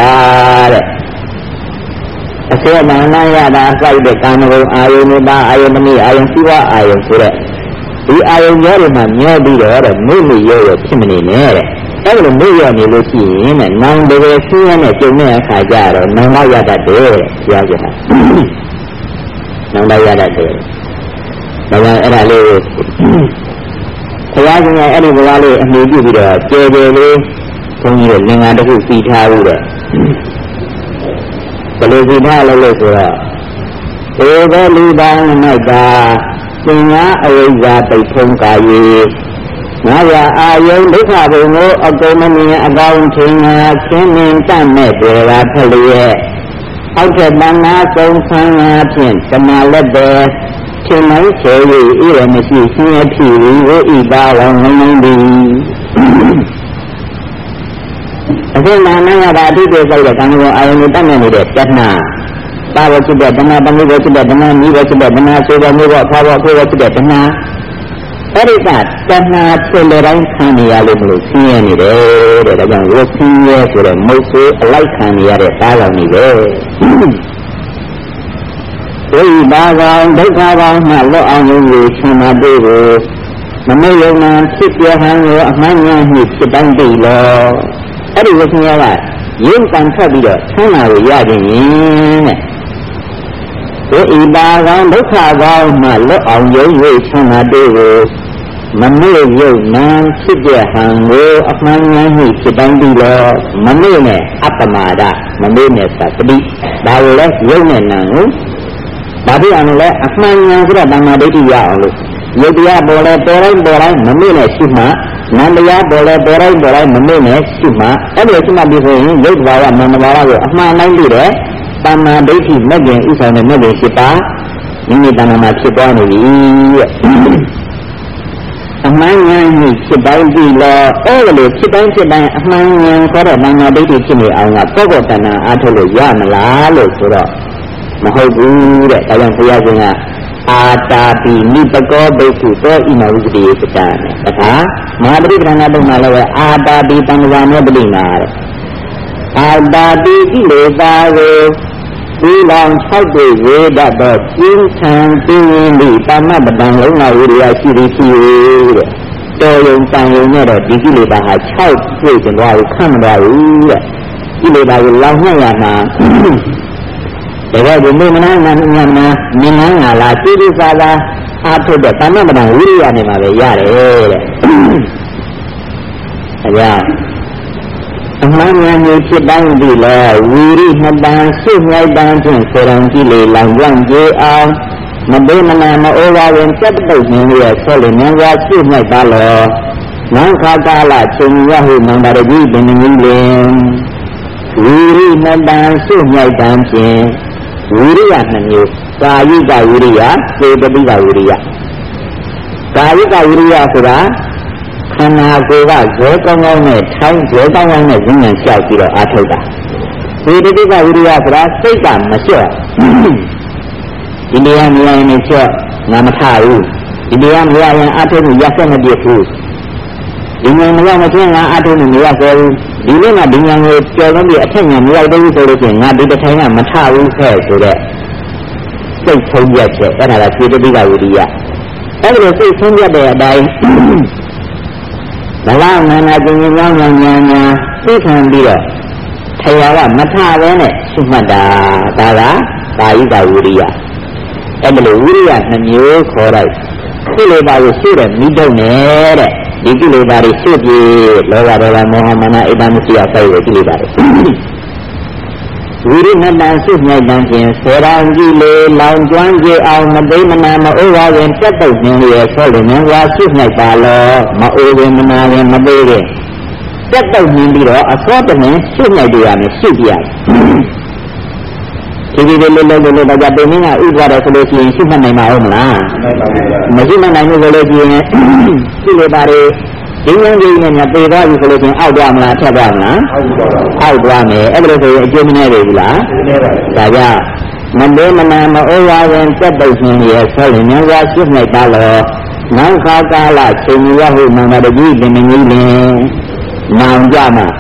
တဲ့အစေအနာနာရတာစိုက်တဲ့ကာမဂုဏ်အာယုန်နဲ့အာယုန်မနည်းအာယုန်စီဝါအာယုန်ဆိုတဲ့ဒီအာယုန်ရောတွေမှာမျောပြီးတော့တဲ့မိမိရောရောဖြစ်မနေနဲ့တဲ့အဲ့လိုမိရောနေလို့ရှိရင်တဲ့နောင်တကယ်ဆင်းရဲနဲ့ကြုံတဲ့အခါကျတော့နောင်တော့ရတတ်တယ်တဲ့ဘုရားရှင်ကနောင်တော့ရတတ်တယ်ဒါကြောင့်အဲ့ဒါလေးဘုရားရှင်ကအဲ့ဒီဘဝလေးအမှုပြုပြီးတော့ကျေကျေလေးဘုန်းကြီးတို့လင်္ကာတစ်ခုစီထားဘူးတဲ့ဘယ်လိုစီထားလဲလို့ဆိုတော့ဧကလူပေါင်း၌ကသင်္ညာအဝိဇ္ဇာပိတ်ထုံးကာယေငါရအာယုံဒုက္ခဘုံကိုအကုန်မမြင်အကောင်းထင်ငါရှင်းမြင်တတ်မဲ့တွေကဖလျက်အောက်ထက်တန်ငါဆုံးဆန်းငါဖြင့်တမလက်ပဲထင်နိုင်ချေ၍ဤရမရှိရှင်းရဖြစ်၏ဝိဣပါဝံငင်းနေသည်အခုနာမရတာအတိတ်ဆိုတဲ့ကံကိုအာယုန်ကိုတတ်နိုင်နေတဲ့တဏှာပါဝဖြစ်တဲ့တဏှာတမျိုးပဲဖြစ်တဲ့တဏှာမျိုးပဲဖြစ်တဲ့တဏှာဆိုတဲ့မျိုးပဲဖာဝကိုပဲဖြစ်တဲ့တဏှာအဲ့ဒီကတဏှာဖြစ်တဲ့တိုင်းခံနေရလို့မလို့ဆင်းရဲနေတယ်တဲ့ဒါကြောင့်ဝဆင်းရဲဆိုတဲ့မုတ်ဆိုးအလိုက်ခံနေရတဲ့သားကောင်တွေပဲဝိပါကောင်ဒုက္ခကောင်မှလွတ်အောင်လို့ဆန္ဒပေးကိုမမေ့ယုံနာဖြစ်ပြဟံကိုအမှန်ဉာဏ်နှင့်ဖြစ်တိုင်းသိလောအဲ့ဒီဝဆင်းရဲကရုပ်ကံထွက်ပြီးတော့ဆန်းလာကိုရခြင်းရင်တဲ့ဝိပါကောင်ဒုက္ခကောင်မှလွတ်အောင်ယုံ၍ဆန္ဒပေးကိုမမေ့ယုံနာဖြစ်ပြဟံကိုအမှန်ဉာဏ်နှင့်ဖြစ်တိုင်းသိလောမမေ့နဲ့အပ္ပမာဒမမေ့နဲ့သတိဒါကိုလည်းယုံနဲ့နာကိုဘာဖြစ်အောင်လဲအမှန်ဉာဏ်ဆိုတော့တဏှာဒိဋ္ဌိရအောင်လို့ယုတ်တရားပေါ်လဲပေါ်တိုင်းပေါ်တိုင်းမမေ့နဲ့ရှိမှနန္တရားပေါ်လဲပေါ်တိုင်းပေါ်တိုင်းမမေ့နဲ့ရှိမှအဲ့ဒီရှိမှပြီးဆိုရင်ယုတ်ဘာဝမန္တဘာဝကိုအမှန်တိုင်းပြီးတဲ့တဏှာဒိဋ္ဌိမဲ့ခင်ဥဆောင်တဲ့မဲ့ခင်ရှိပါမိမိတဏှာမှာဖြစ်သွားနေပြီတဲ့အမှန်ဉာဏ်ကြီးဖြစ်တိုင်းပြီးတော့အဲ့လိုဖြစ်တိုင်းဖြစ်တိုင်းအမှန်ဉာဏ်ခေါ်တဲ့တဏှာဒိဋ္ဌိဖြစ်နေအောင်ကကောကောတဏှာအားထုတ်လို့ရမလားလို့ဆိုတော့မဟုတ်ဘူးတဲ့ဒါကြောင့်ဘုရားရှင်ကအာတာပိနိပကောဘိက္ခုသောဣမဝုဒိယပတ္တနဲ့တခါမဟာပရိပဒနာတုံးမှာလည်းပဲအာတာပိတံ္ဍာမေပလိနာတဲ့အာတာပိကိလေသာကိုဒီလောင်၆တွေဝေဒတ်တော့ကျင်းထံပြင်းရင်ဒီပါမပဒံလုံးဝဝိရိယရှိသည်ဖြစ်တဲ့တော်ယုံတန်ယုံနဲ့တော့ဒီကိလေသာဟာ၆တွေ့ကြသွားကိုခံမသွားဘူးတဲ့ကိလေသာကိုလောင်နှံ့ရမှာတကယ်ဒီမနာနာနာနာမြင်နာငါလားတိတိသာသာအားထုတ်တဲ့တဏ္ဍမတဝိရိယနဲ့မှာပဲရတယ်တဲ့။အဲကြောင့်အမှန်ဉာဏ်ကြီးဖြစ်တိုင်းဒီလေဝီရိနှစ်တန်ရှုငိုက်တန်ဖြင့်စေရန်ကြီးလေလောင်ကျွမ်းကြေအောင်မဘေးမနာမအိုးဝါဝင်စက်တုပ်နေရဆွဲလေဉာဏ်စွာရှုငိုက်ပါလောနောင်ခါကာလချိန်ရဟုနန္ဒရကြီးပင်မီလင်ဝီရိမတန်စုမြိုက်တံဖြင့်ဝီရိယနှမျိုးကာယိကဝီရိယစေတသိကဝီရိယကာယိကဝီရိယဆိုတာခန္ဓာကိုယ်ကဇောကောင်းကောင်းနဲ့ထိုင်းဇောကောင်းကောင်းနဲ့ဉာဏ်လျှောက်ပြီးတော့အားထုတ်တာစေတသိကဝီရိယဆိုတာစိတ်ကမလျှော့ဒီတရားမြင်ရင်လျှော့ငါမထဘူးဒီတရားမရရင်အားထုတ်မှုရဆက်မပြည့်ဘူးဒီဉာဏ်မရောက်မချင်းငါအားထုတ်မှုမရစေဘူးဒီလိုမှဒီဉာဏ်ကိုကျော်လွန်ပြီးအထက်ဉာဏ်မရောက်သေးဘူးဆိုလို့ရှိရင်ငါဒီတစ်ထိုင်ကမထဘူးခဲ့ဆိုတဲ့စိတ်ဆုံးပြတ်ချက်အဲ့ဒါကစေတသိကဝိရိယအဲ့ဒီလိုစိတ်ဆုံးပြတ်တဲ့အတိုင်းဘလောက်နာနာကျင်ကျင်ကြောင်းညာညာညာသိခံပြီးတော့ထရာကမထဘဲနဲ့ရှုမှတ်တာဒါကကာယိကဝိရိယအဲ့ဒီလိုဝိရိယနှမျိုးခေါ်လိုက်ကိလေသာကိုရှုတဲ့မိတုံနဲ့တဲ့ဒီကိလေသာတွေရှုပြေလောဘဒေါသမောဟမာနဣဒ္ဓမရှိအစိုက်ရဲ့ကိလေသာတွေဝိရိယတန်ရှုမြိုက်တန်ဖြင့်စေရာကြည်လေလောင်ကျွမ်းကြအောင်မသိမနာမအိုးဝါရင်ပြတ်တုတ်နေရဲ့ဆောလို့ဉာဏ်ဝါရှုမြိုက်ပါလောမအိုးရင်မနာရင်မသိရင်ပြတ်တုတ်နေပြီးတော့အစောတည်းရှုမြိုက်ပြရမယ်ရှုပြရဒီဒီလေးလေးလေးလေးတော့ကြပိမင်းကဥပ္ပါဒဆိုလို့ရှိရင်ရှုမှတ်နိုင်မှာဟုတ်မလားမရှိမှနိုင်ဘူးဆိုလို့ရှိရင်ရှုလို့ပါတယ်ဒီဉာဏ်ကြီးနဲ့ညပေသွားပြီဆိုလို့ရှိရင်အောက်သွားမလားထက်သွားမလားအောက်သွားမယ်အဲ့ဒါလို့ဆိုရင်အကျိုးမနည်းပဲဘူးလားဒါကြောင့်မလေးမနာမအိုးဝါရင်တက်ပုတ်ခြင်းရဲ့ဆိုရင်ဉာဏ်ဝါရှုနိုင်ပါလို့နောက်ခါကာလချိန်ရဟုမှန်တယ်ကြီးလင်မင်းကြီးလင်နောင်ကြမှာ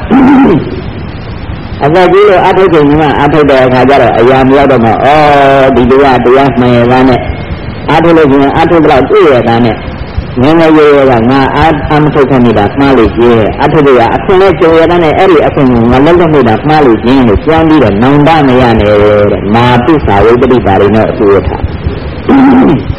အခုဒီလိုအထုတ်ချိန်ကအထုတ်တဲ့အခါကျတော့အရာမရောက်တော့မှဩဒီလိုကတရားမှန်ရတာနဲ့အထုတ်လို့ရှိရင်အထုတ်တော့တွေ့ရတာနဲ့ငယ်ငယ်ရွယ်ရွယ်ကငါအာအမထုတ်ခင်နေတာမှားလို့ကျင်းအထုတ်ရအခွင့်နဲ့ကြုံရတဲ့အဲ့ဒီအခွင့်ကိုငါလက်လက်နေတာမှားလို့ကျင်းလို့ကြောင်းပြီးတော့နောင်တမရနဲ့တဲ့မာပိစာဝိပ္ပိပါရိနဲ့အကျိုးထား